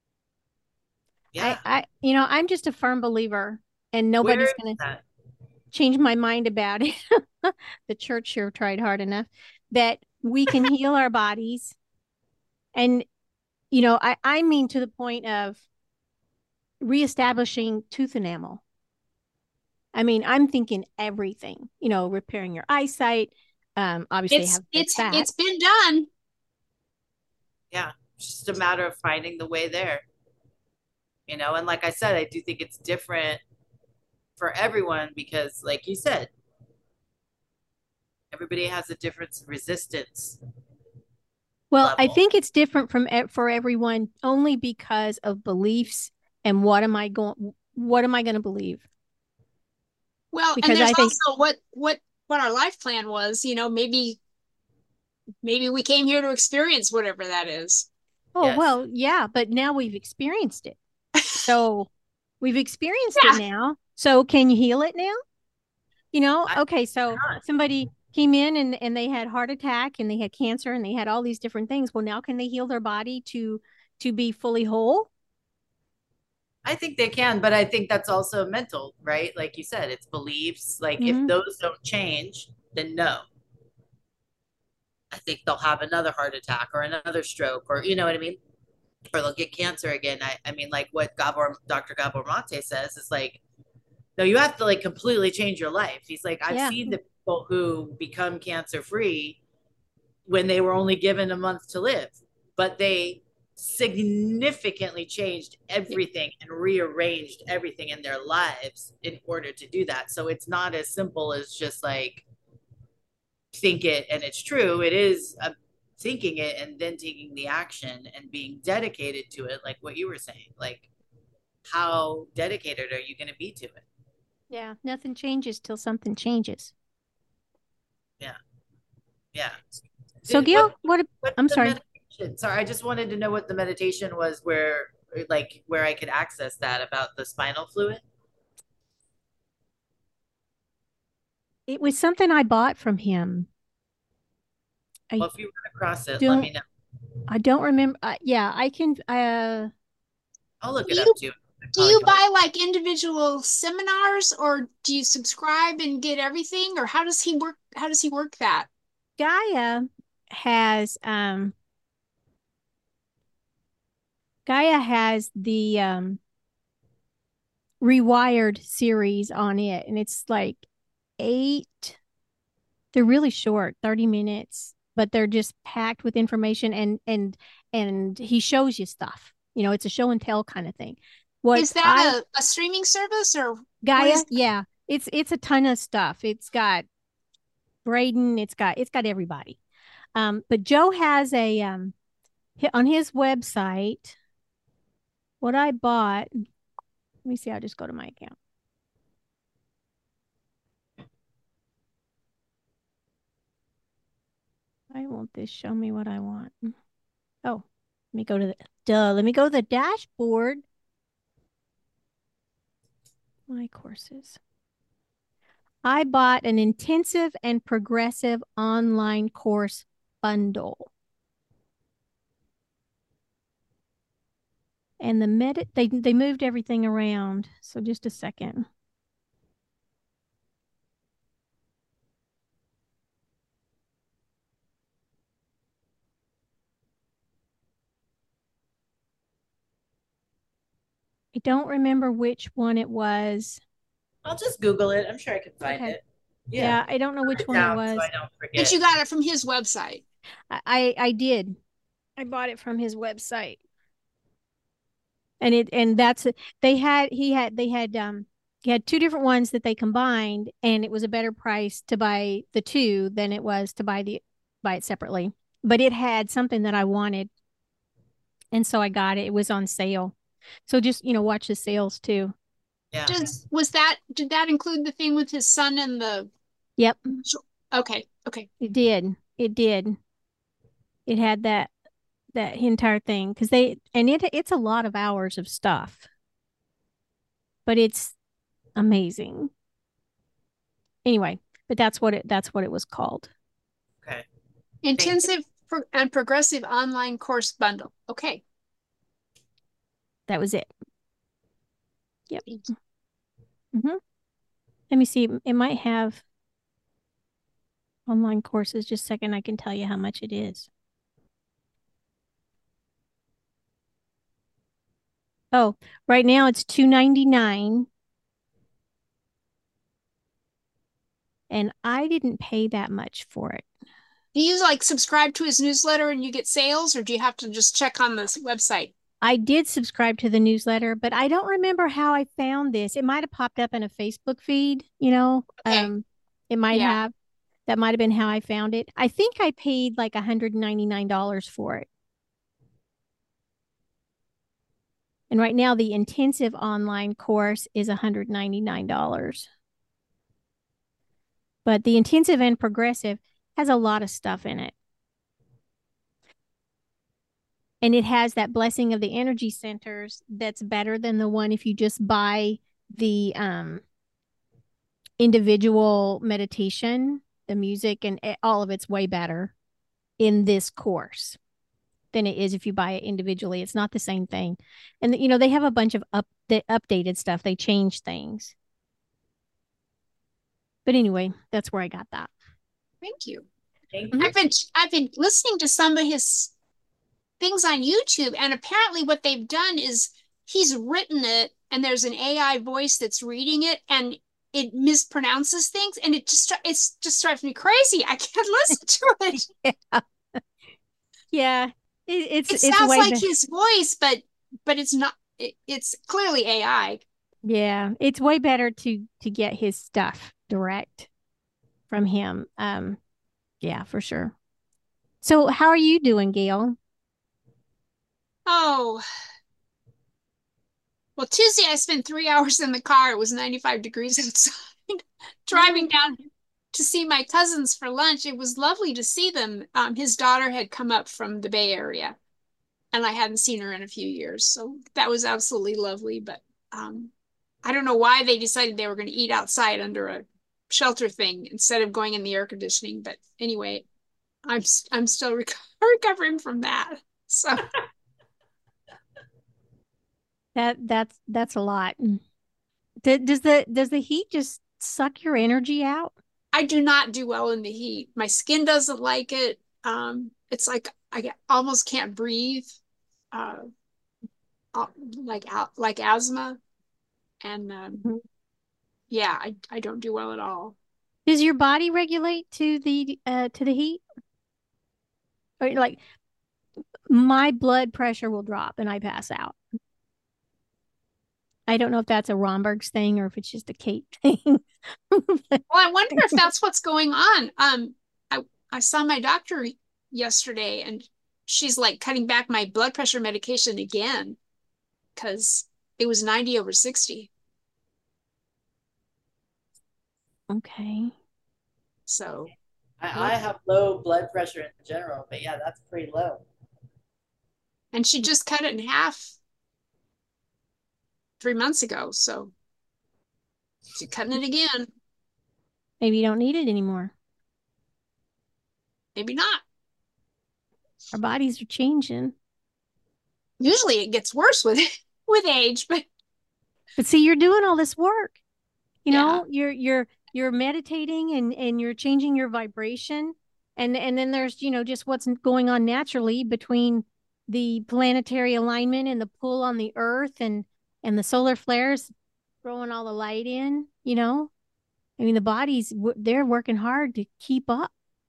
B: Yeah.
A: I'm just a firm believer, and nobody's going to. changed my mind about it. The church sure tried hard enough that we can heal our bodies. And, I mean to the point of reestablishing tooth enamel. I mean, I'm thinking everything, repairing your eyesight. Obviously
C: it's been done.
B: Yeah. It's just a matter of finding the way there. And like I said, I do think it's different for everyone because, like you said, everybody has a different resistance.
A: Well,
B: level.
A: I think it's different for everyone only because of beliefs and what am I going to believe?
C: Well,
A: Because
C: and there's
A: I think
C: also what our life plan was, maybe we came here to experience whatever that is.
A: oh
B: Yes.
A: well, yeah, but now we've experienced it. So we've experienced
C: Yeah.
A: it now. So can you heal it now? Okay, so somebody came in and they had heart attack and they had cancer and they had all these different things. Well, now can they heal their body to be fully whole?
B: I think they can, but I think that's also mental, right? Like you said, it's beliefs. Like if
A: Mhm.
B: those don't change, then no. I think they'll have another heart attack or another stroke, or you know what I mean? Or they'll get cancer again. I mean, like what Dr. Gabor Mate says is like, no, you have to like completely change your life. He's like, I've
A: Yeah.
B: seen the people who become cancer free when they were only given a month to live, but they significantly changed everything and rearranged everything in their lives in order to do that. So it's not as simple as just like think it and it's true. It is thinking it and then taking the action and being dedicated to it, like what you were saying. Like, how dedicated are you going to be to it?
A: Yeah, nothing changes till something changes.
B: Yeah. Yeah.
A: So Gil, what's I'm
B: the
A: sorry.
B: meditation? Sorry, I just wanted to know what the meditation was where I could access that about the spinal fluid.
A: It was something I bought from him. I
B: Well, if you run across it, let
A: don't
B: me know.
A: I don't remember. Yeah, I can.
B: I'll look
C: Do
B: it
C: you
B: up too.
C: do you buy like individual seminars, or do you subscribe and get everything, or how does he work? How does he work that?
A: Gaia has um Gaia has the Rewired series on it, and it's like eight. They're really short, 30 minutes, but they're just packed with information and he shows you stuff. It's a show and tell kind of thing. What
C: Is that
A: I
C: a streaming service, or what
A: Gaia,
C: is
A: yeah, it's a ton of stuff. It's got Braden, it's got everybody. But Joe has a on his website, what I bought, let me see, I'll just go to my account. Why won't this show me what I want? Oh, let me go to the dashboard. My courses. I bought an intensive and progressive online course bundle. And they moved everything around. So just a second. I don't remember which one it was.
B: I'll just Google it. I'm sure I can find
A: Okay.
B: it.
A: Yeah, I don't know which one it
B: Down so
A: was.
B: I don't
C: But
B: forget.
C: you got it from his website?
A: I did. I bought it from his website. And that's they had he had they had he had two different ones that they combined, and it was a better price to buy the two than it was to buy it separately. But it had something that I wanted, and so I got it. It was on sale. So just, watch the sales too.
B: Yeah.
C: Did that include the thing with his son and the
A: Yep,
C: okay.
A: it did. It did. It had that entire thing because it's a lot of hours of stuff, but it's amazing. Anyway, but that's what it was called.
B: Okay.
C: Intensive and progressive online course bundle. Okay.
A: That was it. Yep. Mm-hmm. Let me see. It might have online courses. Just a second, I can tell you how much it is. Oh, right now it's $2.99. And I didn't pay that much for it.
C: Do you like subscribe to his newsletter and you get sales, or do you have to just check on this website?
A: I did subscribe to the newsletter, but I don't remember how I found this. It might have popped up in a Facebook feed, you know.
C: Okay.
A: It might
C: Yeah.
A: have. That might have been how I found it. I think I paid like $199 for it. And right now the intensive online course is $199. But the intensive and progressive has a lot of stuff in it. And it has that blessing of the energy centers that's better than the one if you just buy the individual meditation, the music, and all of it's way better in this course than it is if you buy it individually. It's not the same thing. And, you know, they have a bunch of updated stuff. They change things. But anyway, that's where I got that.
C: Thank you.
B: Thank you.
C: I've been listening to some of his things on YouTube, and apparently what they've done is he's written it and there's an AI voice that's reading it and it mispronounces things, and it just drives me crazy. I can't listen to it.
A: Yeah. Yeah. It
C: sounds
A: way
C: like his voice, but it's not. It's clearly AI.
A: Yeah, it's way better to get his stuff direct from him. Yeah, for sure. So how are you doing, Gail?
C: Oh, well, Tuesday I spent 3 hours in the car. It was 95 degrees outside, driving down to see my cousins for lunch. It was lovely to see them. His daughter had come up from the Bay Area, and I hadn't seen her in a few years, so that was absolutely lovely. But I don't know why they decided they were going to eat outside under a shelter thing instead of going in the air conditioning. But anyway, I'm still recovering from that. So
A: that's a lot. Does the heat just suck your energy out?
C: I do not do well in the heat. My skin doesn't like it. It's like almost can't breathe, uh, like asthma, and yeah, I don't do well at all.
A: Does your body regulate to the heat? Or like my blood pressure will drop and I pass out. I don't know if that's a Romberg's thing or if it's just a Kate thing.
C: Well, I wonder if that's what's going on. I saw my doctor yesterday, and she's like cutting back my blood pressure medication again because it was 90/60.
A: Okay.
C: So
B: I have low blood pressure in general, but yeah, that's pretty low.
C: And she just cut it in half 3 months ago, so she's cutting it again.
A: Maybe you don't need it anymore.
C: Maybe not.
A: Our bodies are changing.
C: Usually it gets worse with age, but
A: see, you're doing all this work. You know, you're meditating and you're changing your vibration. And then there's, you know, just what's going on naturally between the planetary alignment and the pull on the earth and the solar flares throwing all the light in, you know. I mean, the bodies, they're working hard to keep up.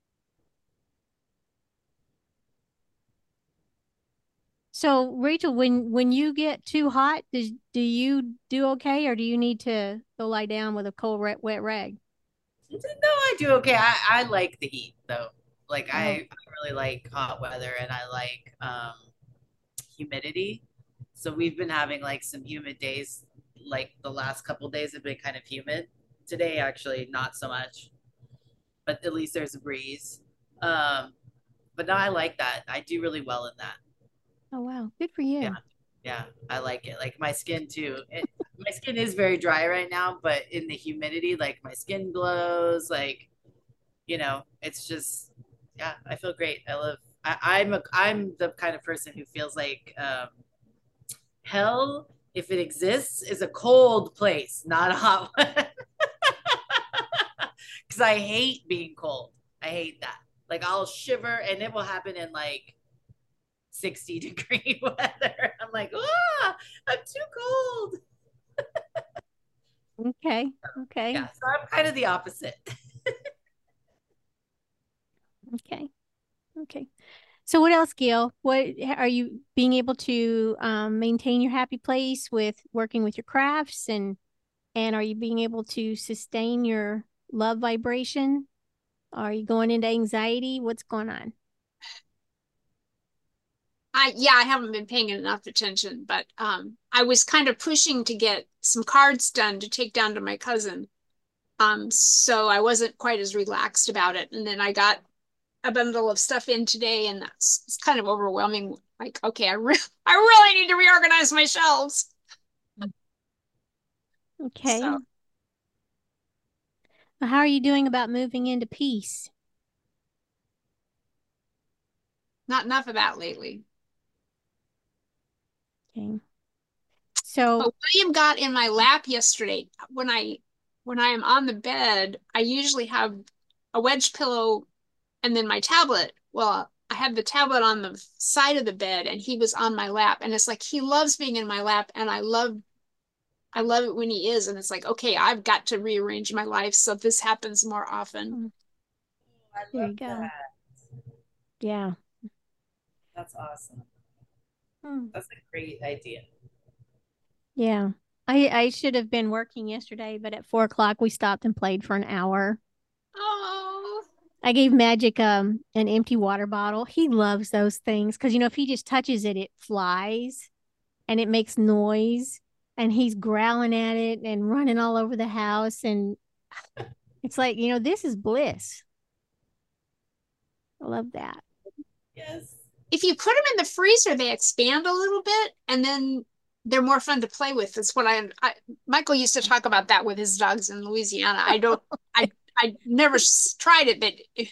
A: So, Rachel, when you get too hot, do you do okay, or do you need to go lie down with a cold, wet rag?
B: No, I do okay. I like the heat though. Like I really like hot weather, and I like humidity. So we've been having like some humid days. Like the last couple days have been kind of humid. Today, actually, not so much, but at least there's a breeze. But no, I like that. I do really well in that.
A: Oh, wow. Good for you.
B: Yeah, I like it. Like my skin too. My skin is very dry right now, but in the humidity, like my skin glows. Like, you know, it's just, yeah, I feel great. I'm the kind of person who feels like hell, if it exists, is a cold place, not a hot one. because I hate being cold. I hate that. Like I'll shiver and it will happen in like 60-degree weather. I'm like, ah, I'm too cold.
A: Okay. Okay.
B: Yeah, so I'm kind of the opposite.
A: Okay. Okay. So what else, Gail? What are you being able to maintain your happy place with working with your crafts, and are you being able to sustain your love vibration? Are you going into anxiety? What's going on?
C: I haven't been paying enough attention, but I was kind of pushing to get some cards done to take down to my cousin. So I wasn't quite as relaxed about it. And then I got a bundle of stuff in today, and it's kind of overwhelming. Like, okay, I really need to reorganize my shelves.
A: Okay.
C: So,
A: Well, how are you doing about moving into peace?
C: not enough of that lately.
A: Okay. So,
C: But William got in my lap yesterday. When I am on the bed, I usually have a wedge pillow and then my tablet. Well, I had the tablet on the side of the bed and he was on my lap. And it's like he loves being in my lap, and I love it when he is. And it's like, okay, I've got to rearrange my life so this happens more often.
B: I
A: there
B: love
A: you go.
B: that.
A: Yeah.
B: That's awesome.
A: Hmm.
B: That's a great idea.
A: Yeah. I should have been working yesterday, but at 4 o'clock we stopped and played for an hour.
C: Oh,
A: I gave Magic an empty water bottle. He loves those things because if he just touches it, it flies and it makes noise, and he's growling at it and running all over the house, and it's like, this is bliss. I love that.
B: Yes.
C: if you put them in the freezer, they expand a little bit, and then they're more fun to play with. That's what Michael used to talk about that with his dogs in Louisiana. I never tried it, but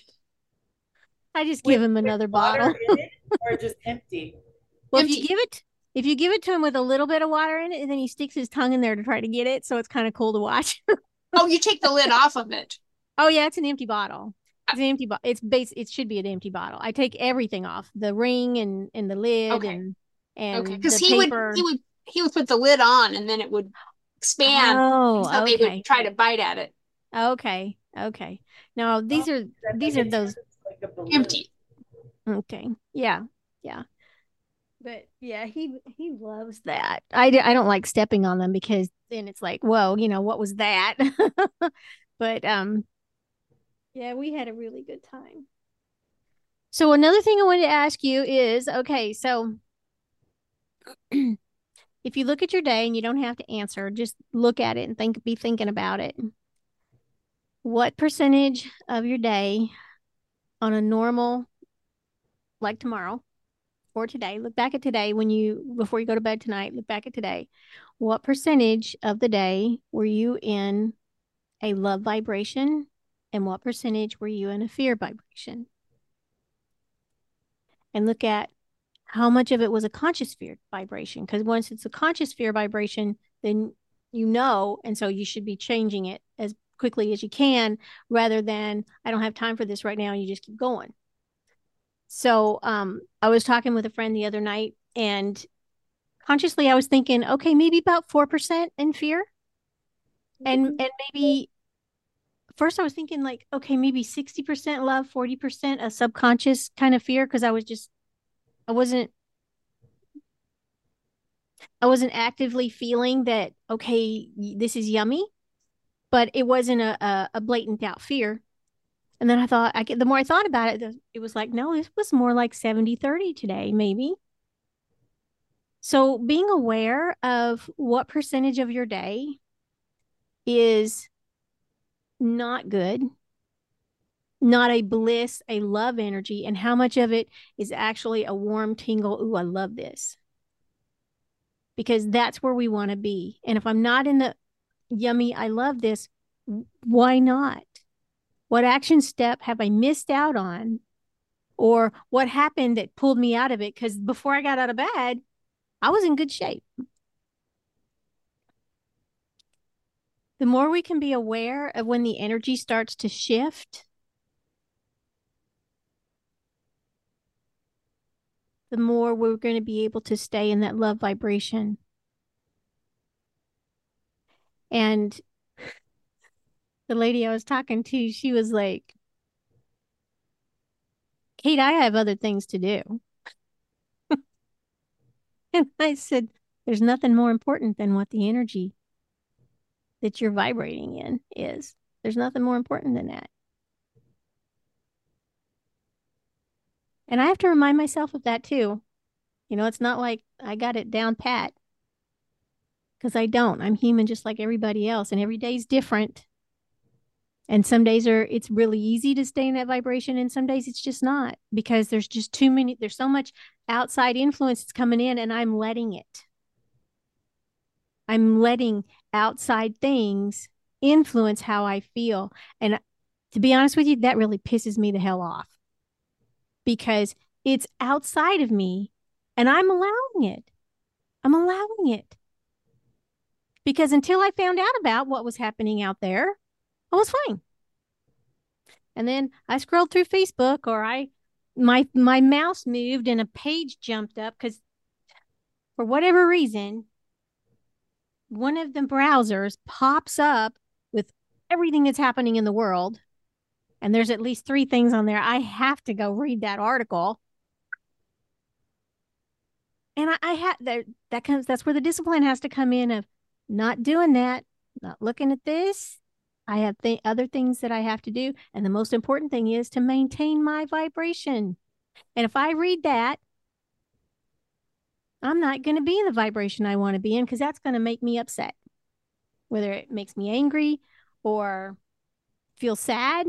A: I just give him another
B: water
A: bottle.
B: in it or just empty?
A: Well,
C: empty.
A: if you give it to him with a little bit of water in it, and then he sticks his tongue in there to try to get it, so it's kind of cool to watch.
C: Oh, you take the lid off of it.
A: Oh yeah, it's an empty bottle. It's an empty bottle. It should be an empty bottle. I take everything off, the ring and the lid
C: Okay. Okay,
A: and
C: because
A: the
C: he would
A: paper.
C: he would put the lid on, and then it would expand, so
A: Oh,
C: they
A: okay.
C: would try to bite at it.
A: Okay. Okay. No, these are those.
B: Like a balloon.
C: Empty.
A: Okay. Yeah. Yeah. But yeah, he loves that. I don't like stepping on them because then it's like, whoa, what was that? But yeah, we had a really good time. So another thing I wanted to ask you is, okay, so if you look at your day, and you don't have to answer, just look at it and be thinking about it. What percentage of your day on a normal, like tomorrow or today, look back at today before you go to bed tonight, look back at today. What percentage of the day were you in a love vibration, and what percentage were you in a fear vibration? And look at how much of it was a conscious fear vibration. Because once it's a conscious fear vibration, then and so you should be changing it as quickly as you can, rather than, I don't have time for this right now, and you just keep going. So I was talking with a friend the other night, and consciously I was thinking, okay, maybe about 4% in fear. And maybe first I was thinking like, okay, maybe 60% love, 40% a subconscious kind of fear, because I wasn't actively feeling that, okay, this is yummy, but it wasn't a blatant out fear. And then the more I thought about it, it was like, no, this was more like 70-30 today, maybe. So being aware of what percentage of your day is not good, not a bliss, a love energy, and how much of it is actually a warm tingle. Ooh, I love this. Because that's where we want to be. And if I'm not in the yummy, I love this, why not? What action step have I missed out on? Or what happened that pulled me out of it? Because before I got out of bed, I was in good shape. the more we can be aware of when the energy starts to shift, the more we're going to be able to stay in that love vibration. And the lady I was talking to, she was like, Kate, I have other things to do. And I said, there's nothing more important than what the energy that you're vibrating in is. There's nothing more important than that. And I have to remind myself of that too. You know, it's not like I got it down pat, because I don't. I'm human just like everybody else, and every day's different. And some days it's really easy to stay in that vibration, and some days it's just not, because there's just too many, there's so much outside influence that's coming in, and I'm letting it. I'm letting outside things influence how I feel. And to be honest with you, that really pisses me the hell off, because it's outside of me and I'm allowing it. I'm allowing it. Because until I found out about what was happening out there, I was fine. And then I scrolled through Facebook, or my mouse moved and a page jumped up, because for whatever reason, one of the browsers pops up with everything that's happening in the world. And there's at least 3 things on there. I have to go read that article. And I had that's where the discipline has to come in, of not doing that, not looking at this. I have other things that I have to do. And the most important thing is to maintain my vibration. And if I read that, I'm not going to be in the vibration I want to be in, because that's going to make me upset. Whether it makes me angry or feel sad,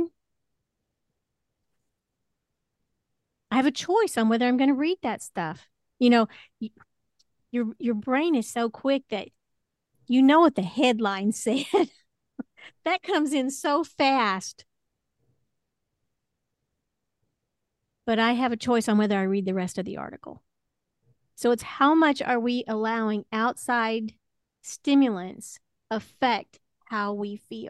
A: I have a choice on whether I'm going to read that stuff. You know, your brain is so quick that you know what the headline said. That comes in so fast. But I have a choice on whether I read the rest of the article. So it's how much are we allowing outside stimulants affect how we feel?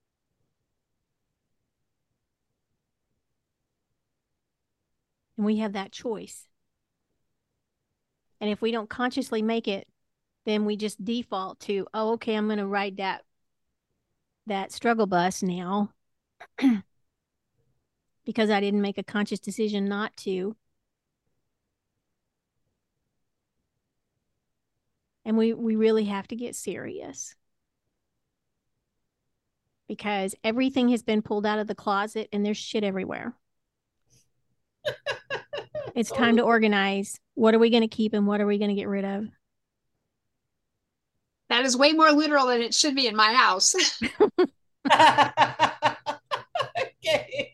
A: And we have that choice. And if we don't consciously make it, then we just default to, oh, okay, I'm going to ride that struggle bus now because I didn't make a conscious decision not to. And we really have to get serious, because everything has been pulled out of the closet and there's shit everywhere. It's time to organize. What are we going to keep and what are we going to get rid of?
C: That is way more literal than it should be in my house.
B: Okay.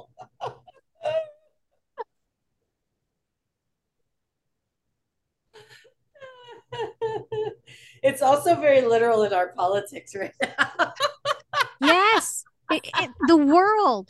B: It's also very literal in our politics right now.
A: Yes. The world.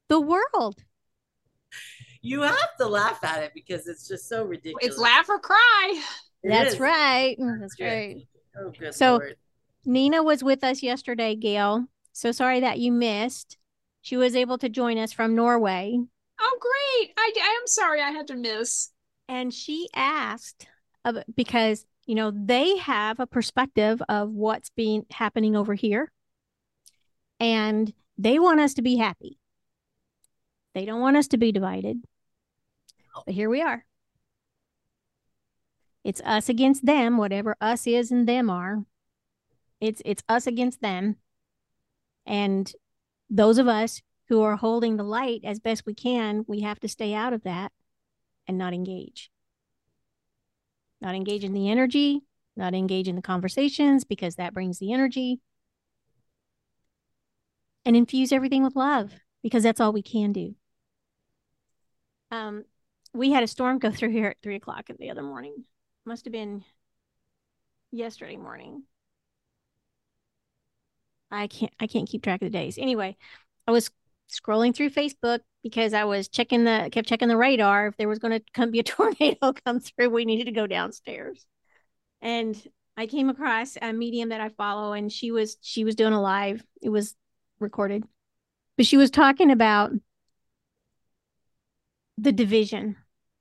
B: You have to laugh at it because it's just so ridiculous.
C: It's laugh or cry.
A: That's right. That's right.
B: Oh, good
A: so
B: Lord.
A: Nina was with us yesterday, Gail. So sorry that you missed. She was able to join us from Norway.
C: Oh, great. I am sorry I had to miss.
A: And she asked, because, you know, they have a perspective of what's happening over here. And they want us to be happy. They don't want us to be divided. But here we are. It's us against them, whatever us is and them are. It's us against them. And those of us who are holding the light as best we can, we have to stay out of that and not engage. Not engage in the energy, not engage in the conversations, because that brings the energy. And infuse everything with love, because that's all we can do. We had a storm go through here at 3:00 the other morning. Must have been yesterday morning. I can't keep track of the days. Anyway, I was scrolling through Facebook because I was kept checking the radar. If there was going to be a tornado come through, we needed to go downstairs. And I came across a medium that I follow, and she was doing a live. It was recorded, but she was talking about the division,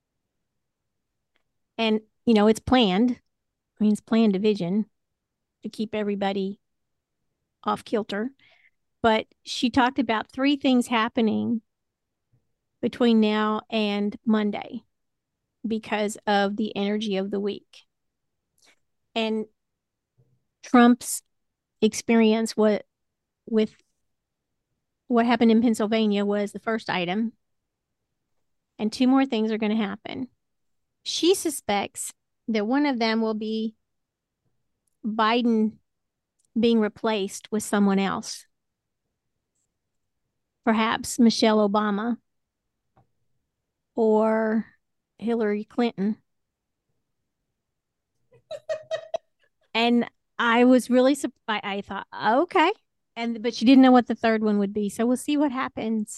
A: and it's planned. I mean, it's planned division to keep everybody off kilter. But she talked about 3 things happening between now and Monday because of the energy of the week. And Trump's experience with what happened in Pennsylvania was the first item. And 2 more things are going to happen. She suspects that one of them will be Biden being replaced with someone else. Perhaps Michelle Obama or Hillary Clinton. And I was really surprised. I thought, okay. But she didn't know what the third one would be. So we'll see what happens.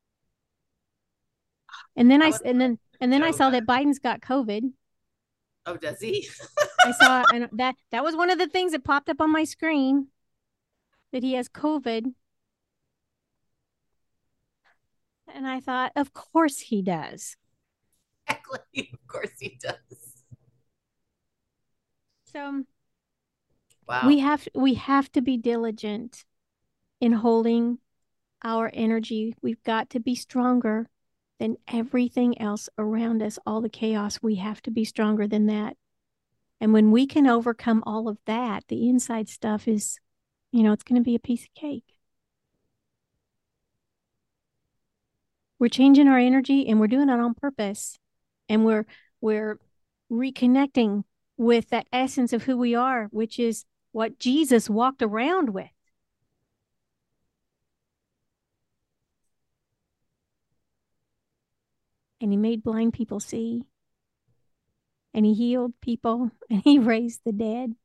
A: And then I saw that Biden's got COVID.
B: Oh, does he?
A: I saw, and that was one of the things that popped up on my screen, that he has COVID. And I thought, of course he does.
B: Exactly. Of course he does.
A: So
B: wow.
A: We have to be diligent in holding our energy. We've got to be stronger than everything else around us, all the chaos. We have to be stronger than that. And when we can overcome all of that, the inside stuff is, it's going to be a piece of cake. We're changing our energy, and we're doing it on purpose. And we're reconnecting with that essence of who we are, which is what Jesus walked around with. And he made blind people see. And he healed people, and he raised the dead.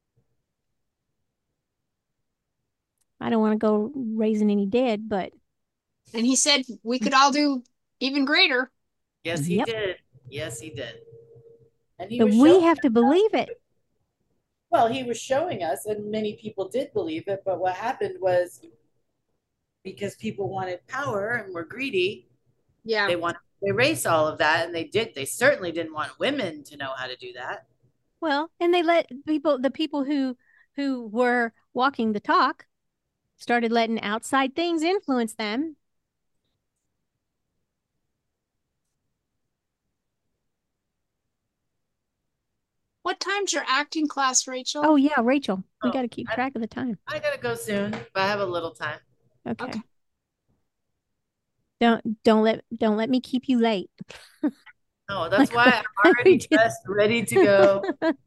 A: I don't want to go raising any dead, but.
C: And he said we could all do even greater.
B: Yes, he did. Yes, he did.
D: And
A: but we have to believe it.
D: Well, he was showing us, and many people did believe it. But what happened was, because people wanted power and were greedy, they wanted to erase all of that, and they certainly didn't want women to know how to do that.
A: Well, and they let the people who were walking the talk started letting outside things influence them.
C: What time's your acting class, Rachel?
A: Oh yeah, Rachel. We got to keep track of the time.
B: I got to go soon, but I have a little time.
A: Okay. Don't let me keep you late.
B: No, that's why I'm already dressed, ready to go.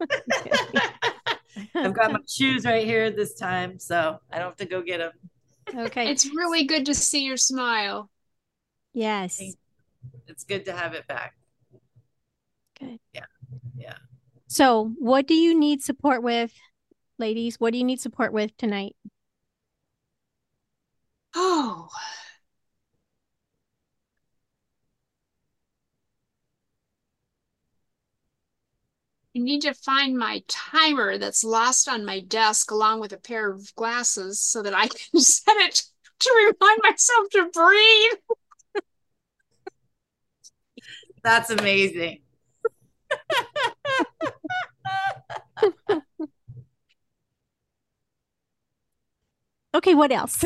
B: I've got my shoes right here this time, so I don't have to go get them.
A: Okay.
C: It's really good to see your smile.
A: Yes.
B: It's good to have it back.
A: Good.
B: Yeah. Yeah.
A: So, what do you need support with, ladies? What do you need support with tonight?
C: Oh. I need to find my timer that's lost on my desk along with a pair of glasses so that I can set it to remind myself to breathe.
B: That's amazing.
A: Okay, what else?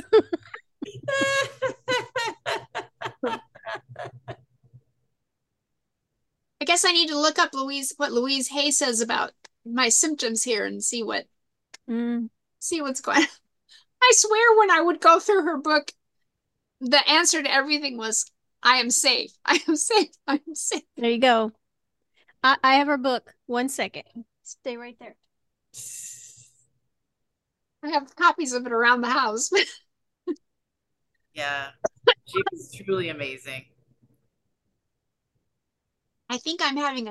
C: I guess I need to look up what Louise Hay says about my symptoms here and see what's going on. I swear when I would go through her book, the answer to everything was, I am safe. I am safe. I am safe.
A: There you go. I have her book. 1 second. Stay right there.
C: I have copies of it around the house.
B: Yeah, she was truly amazing.
C: I think I'm having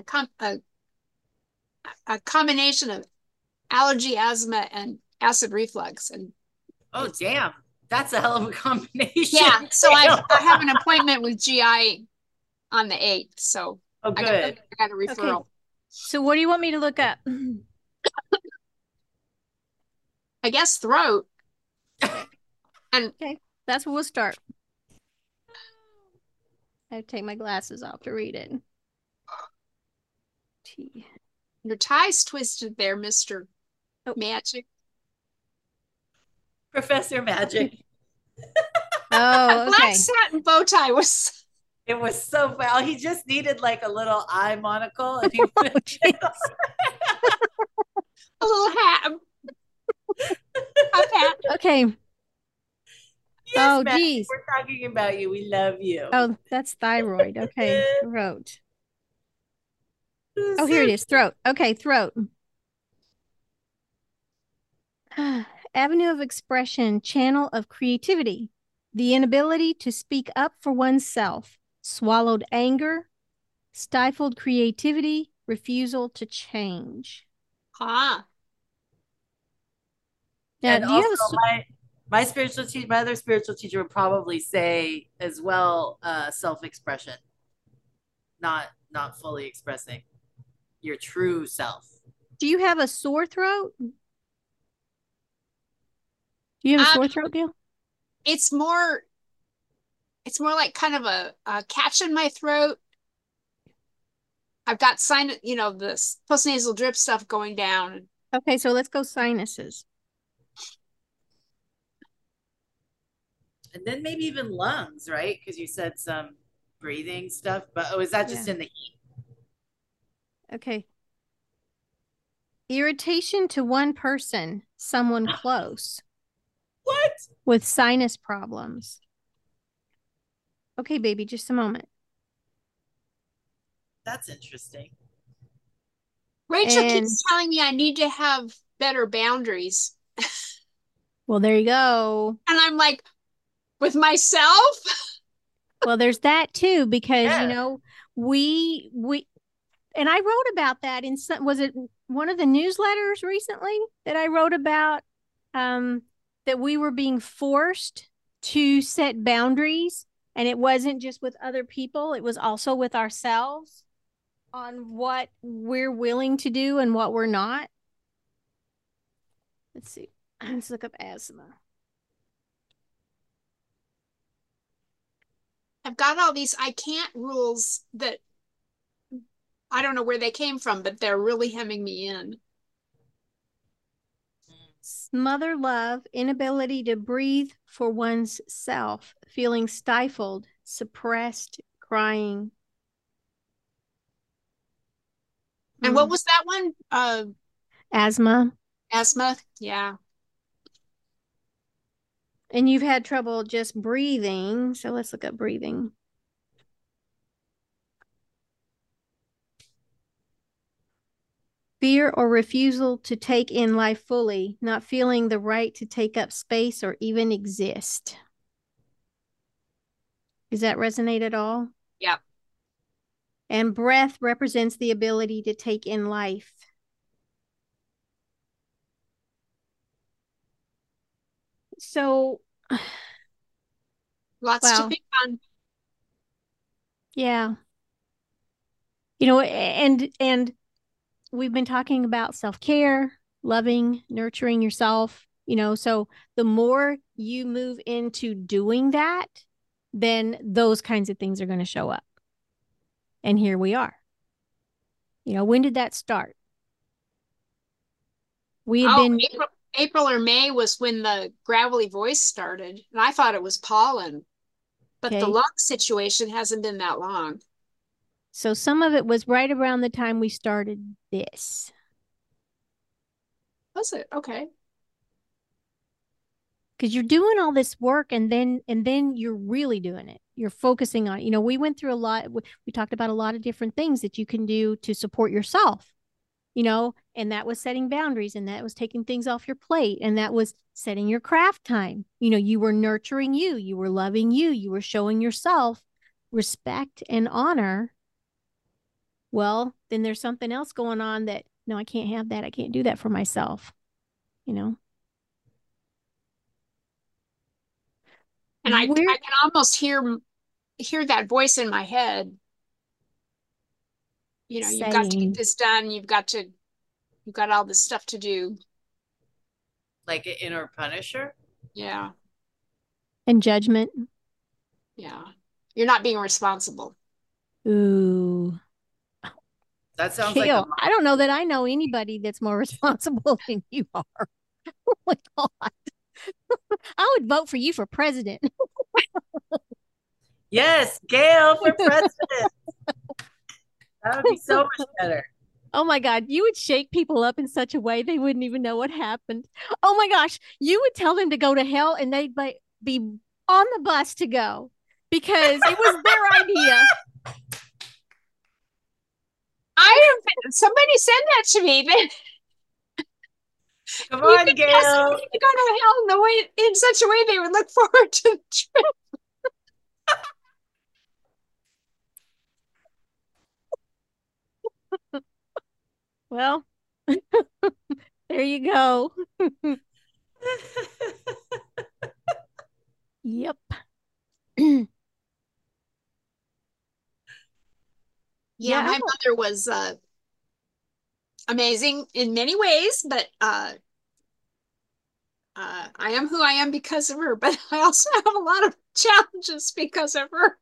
C: a combination of allergy, asthma, and acid reflux. And
B: oh, damn. That's a hell of a combination.
C: Yeah, so I have an appointment with GI on the 8th. So
B: good.
C: I got a referral.
A: Okay. So what do you want me to look up?
C: I guess throat. And
A: okay, that's where we'll start. I have to take my glasses off to read it. T.
C: Your tie's twisted there, Mr. Magic.
D: Professor Magic.
A: Oh, okay.
C: Black satin bow tie was.
D: It was so well. He just needed like a little eye monocle, and he
A: Oh,
C: a little hat. A hat.
A: Okay.
D: Yes,
A: oh,
D: Matt,
A: geez.
D: we're talking about you. We love you.
A: Oh, that's thyroid. Okay, throat. Oh, here it is. Throat. Okay, throat. Avenue of expression, channel of creativity, the inability to speak up for oneself, swallowed anger, stifled creativity, refusal to change.
C: Ah.
A: Now,
D: and
A: do you
D: also
A: have
D: my spiritual teacher, my other spiritual teacher would probably say as well, self-expression, not fully expressing your true self.
A: do you have a sore throat? Do you have a sore throat, Gail?
C: It's more like kind of a catch in my throat. I've got the postnasal drip stuff going down.
A: Okay, so let's go sinuses.
D: And then maybe even lungs, right? Because you said some breathing stuff, but is that just in the heat?
A: Okay. Irritation to one person, someone close.
D: What?
A: With sinus problems. Okay, baby, just a moment.
D: That's interesting.
C: Rachel keeps telling me I need to have better boundaries.
A: Well, there you go.
C: And I'm like, with myself?
A: Well, there's that too, because we and I wrote about that in was it one of the newsletters recently that I wrote about, that we were being forced to set boundaries, and it wasn't just with other people, it was also with ourselves on what we're willing to do and what we're not. Let's see. Let's look up asthma.
C: I've got all these I can't rules that I don't know where they came from, but they're really hemming me in.
A: Smother love, inability to breathe for one's self, feeling stifled, suppressed, crying.
C: And what was that one?
A: Asthma.
C: Asthma, yeah.
A: And you've had trouble just breathing. So let's look up breathing. Fear or refusal to take in life fully, not feeling the right to take up space or even exist. Does that resonate at all?
C: Yep.
A: And breath represents the ability to take in life. So
C: lots to pick on.
A: Yeah. And we've been talking about self-care, loving, nurturing yourself, so the more you move into doing that, then those kinds of things are going to show up. And here we are. When did that start? We had been
C: April or May was when the gravelly voice started, and I thought it was pollen, but the lung situation hasn't been that long.
A: So some of it was right around the time we started this.
C: Was it? Okay.
A: Because you're doing all this work, and then you're really doing it. You're focusing on it. We went through a lot. We talked about a lot of different things that you can do to support yourself, and that was setting boundaries, and that was taking things off your plate, and that was setting your craft time. You were nurturing you were loving you were showing yourself respect and honor. Well, then there's something else going on that, no, I can't have that. I can't do that for myself,
C: And I can almost hear that voice in my head. You've got to get this done. You've got all this stuff to do.
B: like an inner punisher.
C: Yeah.
A: And judgment.
C: Yeah. You're not being responsible.
A: Ooh.
B: That sounds
A: Jill,
B: like
A: I don't know that I know anybody that's more responsible than you are. Oh my God. I would vote for you for president.
B: Yes, Gail for president. That would be so much better.
A: Oh my God, you would shake people up in such a way they wouldn't even know what happened. Oh my gosh, you would tell them to go to hell and they'd be on the bus to go because it was their idea.
C: Somebody send that to me.
B: Come on, Gail.
C: To go to hell in the way, in such a way they would look forward to the trip.
A: Well, there you go. Yep.
C: Yeah, my mother was amazing in many ways, but I am who I am because of her, but I also have a lot of challenges because of her.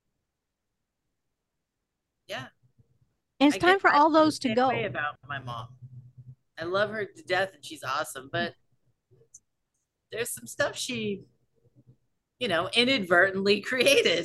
B: Yeah.
A: And it's time for all those to go.
B: About my mom. I love her to death and she's awesome, but there's some stuff she, inadvertently created.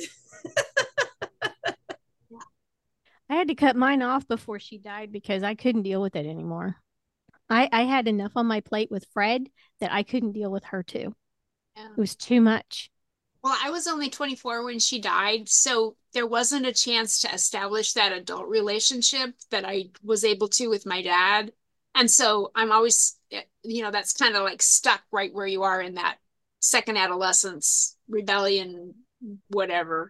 A: I had to cut mine off before she died because I couldn't deal with it anymore. I had enough on my plate with Fred that I couldn't deal with her too. Yeah. It was too much.
C: Well, I was only 24 when she died, so there wasn't a chance to establish that adult relationship that I was able to with my dad. And so I'm always, that's kind of like stuck right where you are in that second adolescence, rebellion, whatever,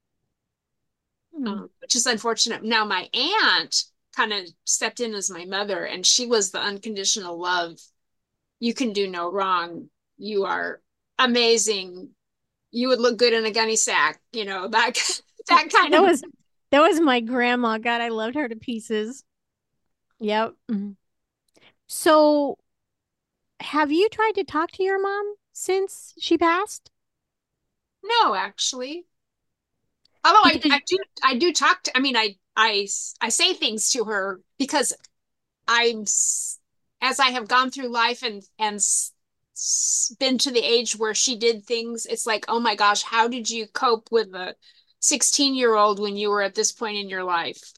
C: which is unfortunate. Now, my aunt kind of stepped in as my mother, and she was the unconditional love. You can do no wrong. You are amazing. You would look good in a gunny sack, that kind of.
A: That was my grandma. God, I loved her to pieces. Yep. So, have you tried to talk to your mom since she passed?
C: No, actually. Although I do talk to. I mean, I say things to her because as I have gone through life and been to the age where she did things, it's like, oh my gosh, how did you cope with a 16-year-old when you were at this point in your life?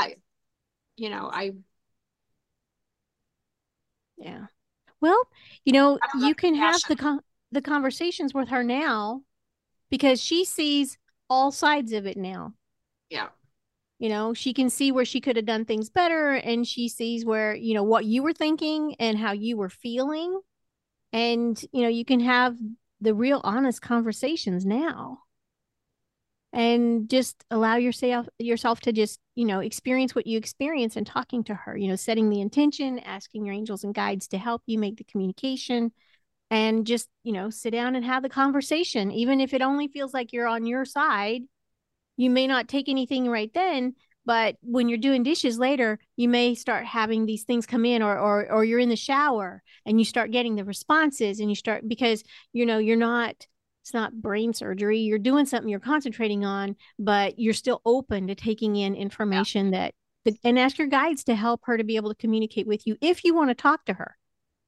A: Yeah. Well, you can have the conversations with her now because she sees all sides of it now.
C: Yeah.
A: She can see where she could have done things better, and she sees where, what you were thinking and how you were feeling. And, you can have the real honest conversations now and just allow yourself to just, experience what you experience and talking to her, setting the intention, asking your angels and guides to help you make the communication, and just, sit down and have the conversation. Even if it only feels like you're on your side, you may not take anything right then, but when you're doing dishes later, you may start having these things come in, or you're in the shower and you start getting the responses, and because, it's not brain surgery. You're doing something you're concentrating on, but you're still open to taking in information and ask your guides to help her to be able to communicate with you if you want to talk to her.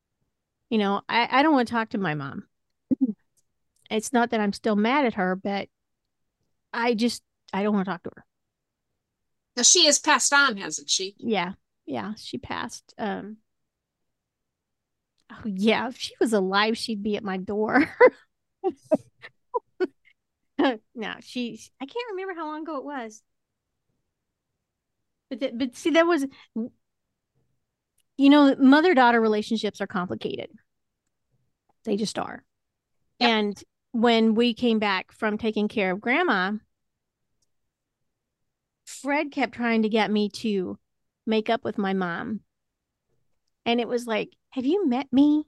A: I don't want to talk to my mom. It's not that I'm still mad at her, but I don't want to talk to her.
C: Now, she has passed on, hasn't she?
A: Yeah, she passed. Oh yeah, if she was alive, she'd be at my door. No, I can't remember how long ago it was. But see, that was, mother-daughter relationships are complicated. They just are. Yep. And when we came back from taking care of grandma, Fred kept trying to get me to make up with my mom. And it was like, have you met me?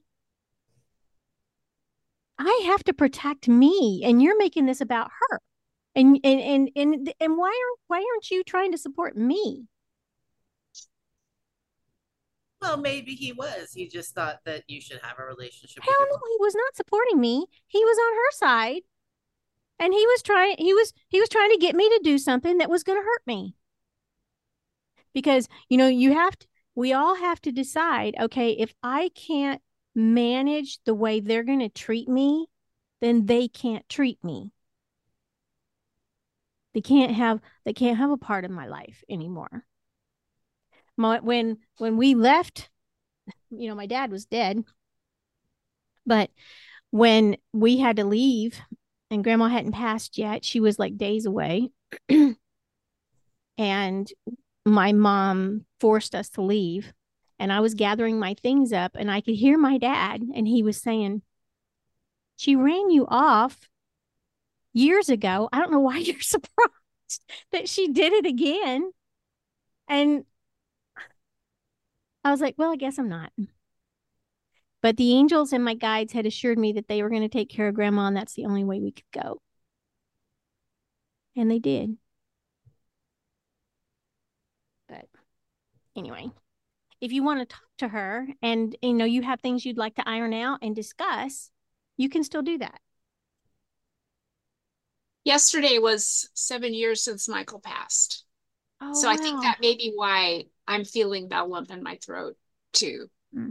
A: I have to protect me, and you're making this about her. And why aren't you trying to support me?
B: Well, maybe he was. He just thought that you should have a relationship
A: Hell
B: with your
A: no,
B: mom.
A: he was not supporting me. He was on her side. And he was trying to get me to do something that was going to hurt me. Because, we all have to decide, okay, if I can't manage the way they're going to treat me, then they can't treat me. They can't have a part of my life anymore. When we left, my dad was dead. But when we had to leave and grandma hadn't passed yet, she was like days away. And my mom forced us to leave. And I was gathering my things up and I could hear my dad. And he was saying, she ran you off years ago. I don't know why you're surprised that she did it again. And I was like, well, I guess I'm not. But the angels and my guides had assured me that they were going to take care of grandma, and that's the only way we could go. And they did. But anyway, if you want to talk to her and you have things you'd like to iron out and discuss, you can still do that.
C: Yesterday was 7 years since Michael passed.
A: Oh,
C: so
A: wow.
C: I think that may be why I'm feeling that lump in my throat too.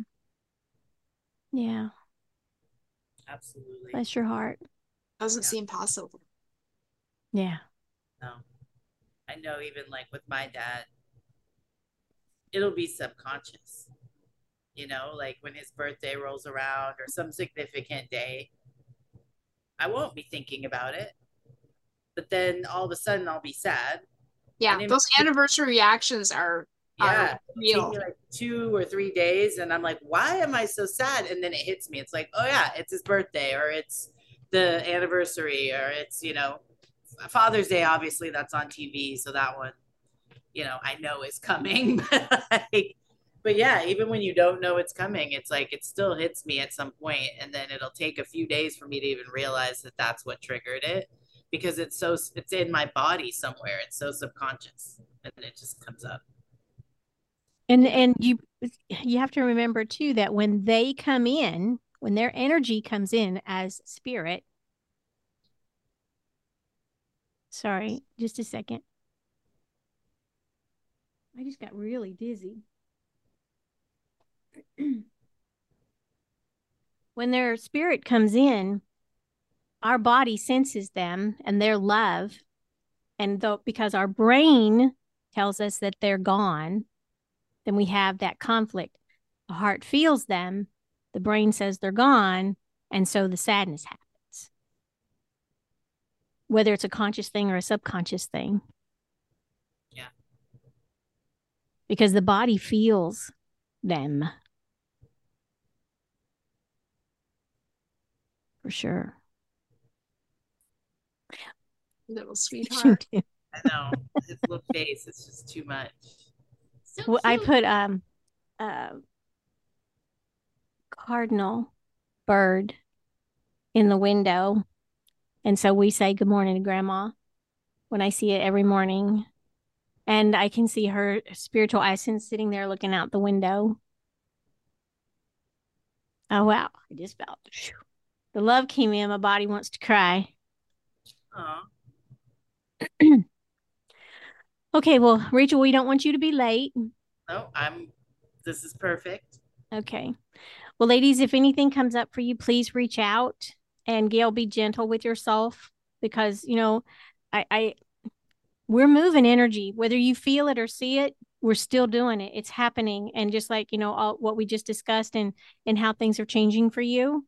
A: Yeah.
B: Absolutely.
A: Bless your heart.
C: Doesn't seem possible.
A: Yeah.
B: No. I know even like with my dad, it'll be subconscious. Like when his birthday rolls around or some significant day, I won't be thinking about it. But then all of a sudden I'll be sad.
C: Yeah, those anniversary reactions are real.
B: Take me like 2 or 3 days and I'm like, why am I so sad? And then it hits me. It's like, oh yeah, it's his birthday, or it's the anniversary, or it's, Father's Day, obviously that's on TV. So that one, I know is coming. But yeah, even when you don't know it's coming, it's like, it still hits me at some point. And then it'll take a few days for me to even realize that that's what triggered it, because it's in my body somewhere. It's so subconscious and it just comes up.
A: And you have to remember too that when they come in, when their energy comes in as spirit. Sorry, just a second. I just got really dizzy. When their spirit comes in, our body senses them and their love. And because our brain tells us that they're gone, then we have that conflict. The heart feels them, the brain says they're gone, and so the sadness happens. Whether it's a conscious thing or a subconscious thing.
B: Yeah.
A: Because the body feels them. For sure.
C: Little sweetheart.
B: I know. His little face, it's just too much.
A: So well, I put cardinal bird in the window. And so we say good morning to grandma when I see it every morning. And I can see her spiritual essence sitting there looking out the window. Oh, wow. I just felt the love came in. My body wants to cry. Okay, well, Rachel, we don't want you to be late.
B: No, this is perfect.
A: Okay. Well, ladies, if anything comes up for you, please reach out. And Gail, be gentle with yourself, because, we're moving energy, whether you feel it or see it, we're still doing it. It's happening. And just like, all what we just discussed and how things are changing for you,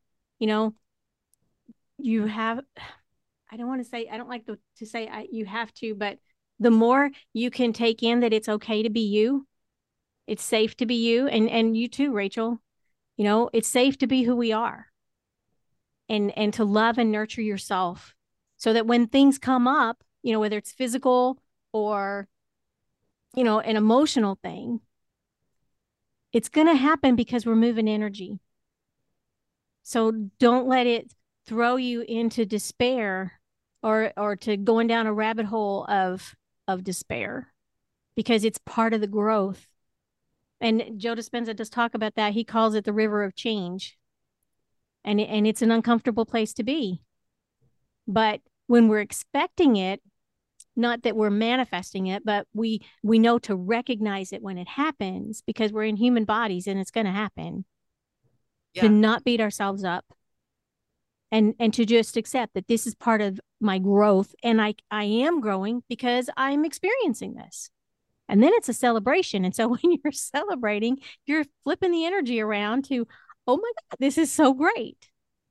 A: you have, I don't like to say you have to, but the more you can take in that it's okay to be you, it's safe to be you, and you too, Rachel, it's safe to be who we are, and to love and nurture yourself, so that when things come up, whether it's physical or, an emotional thing, it's going to happen because we're moving energy. So don't let it throw you into despair or to going down a rabbit hole of despair, because it's part of the growth. And Joe Dispenza does talk about that. He calls it the river of change. And it's an uncomfortable place to be. But when we're expecting it, not that we're manifesting it, but we know to recognize it when it happens, because we're in human bodies and it's going to happen. Yeah. To not beat ourselves up, and to just accept that this is part of my growth, and I am growing because I'm experiencing this. And then it's a celebration. And so when you're celebrating, you're flipping the energy around to, oh my God, this is so great.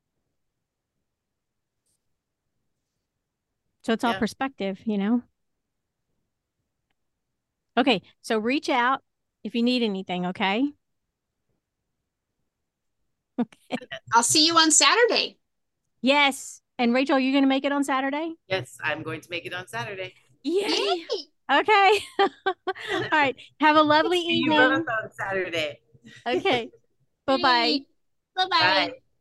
A: So it's all perspective, you know? Okay. So reach out if you need anything. Okay.
C: Okay. I'll see you on Saturday.
A: Yes. And Rachel, you're going to make it on Saturday?
B: Yes, I'm going to make it on Saturday.
A: Yay. Okay. All right. Have a lovely evening.
B: See you both on Saturday.
A: Okay. Bye-bye.
C: Bye-bye. Bye.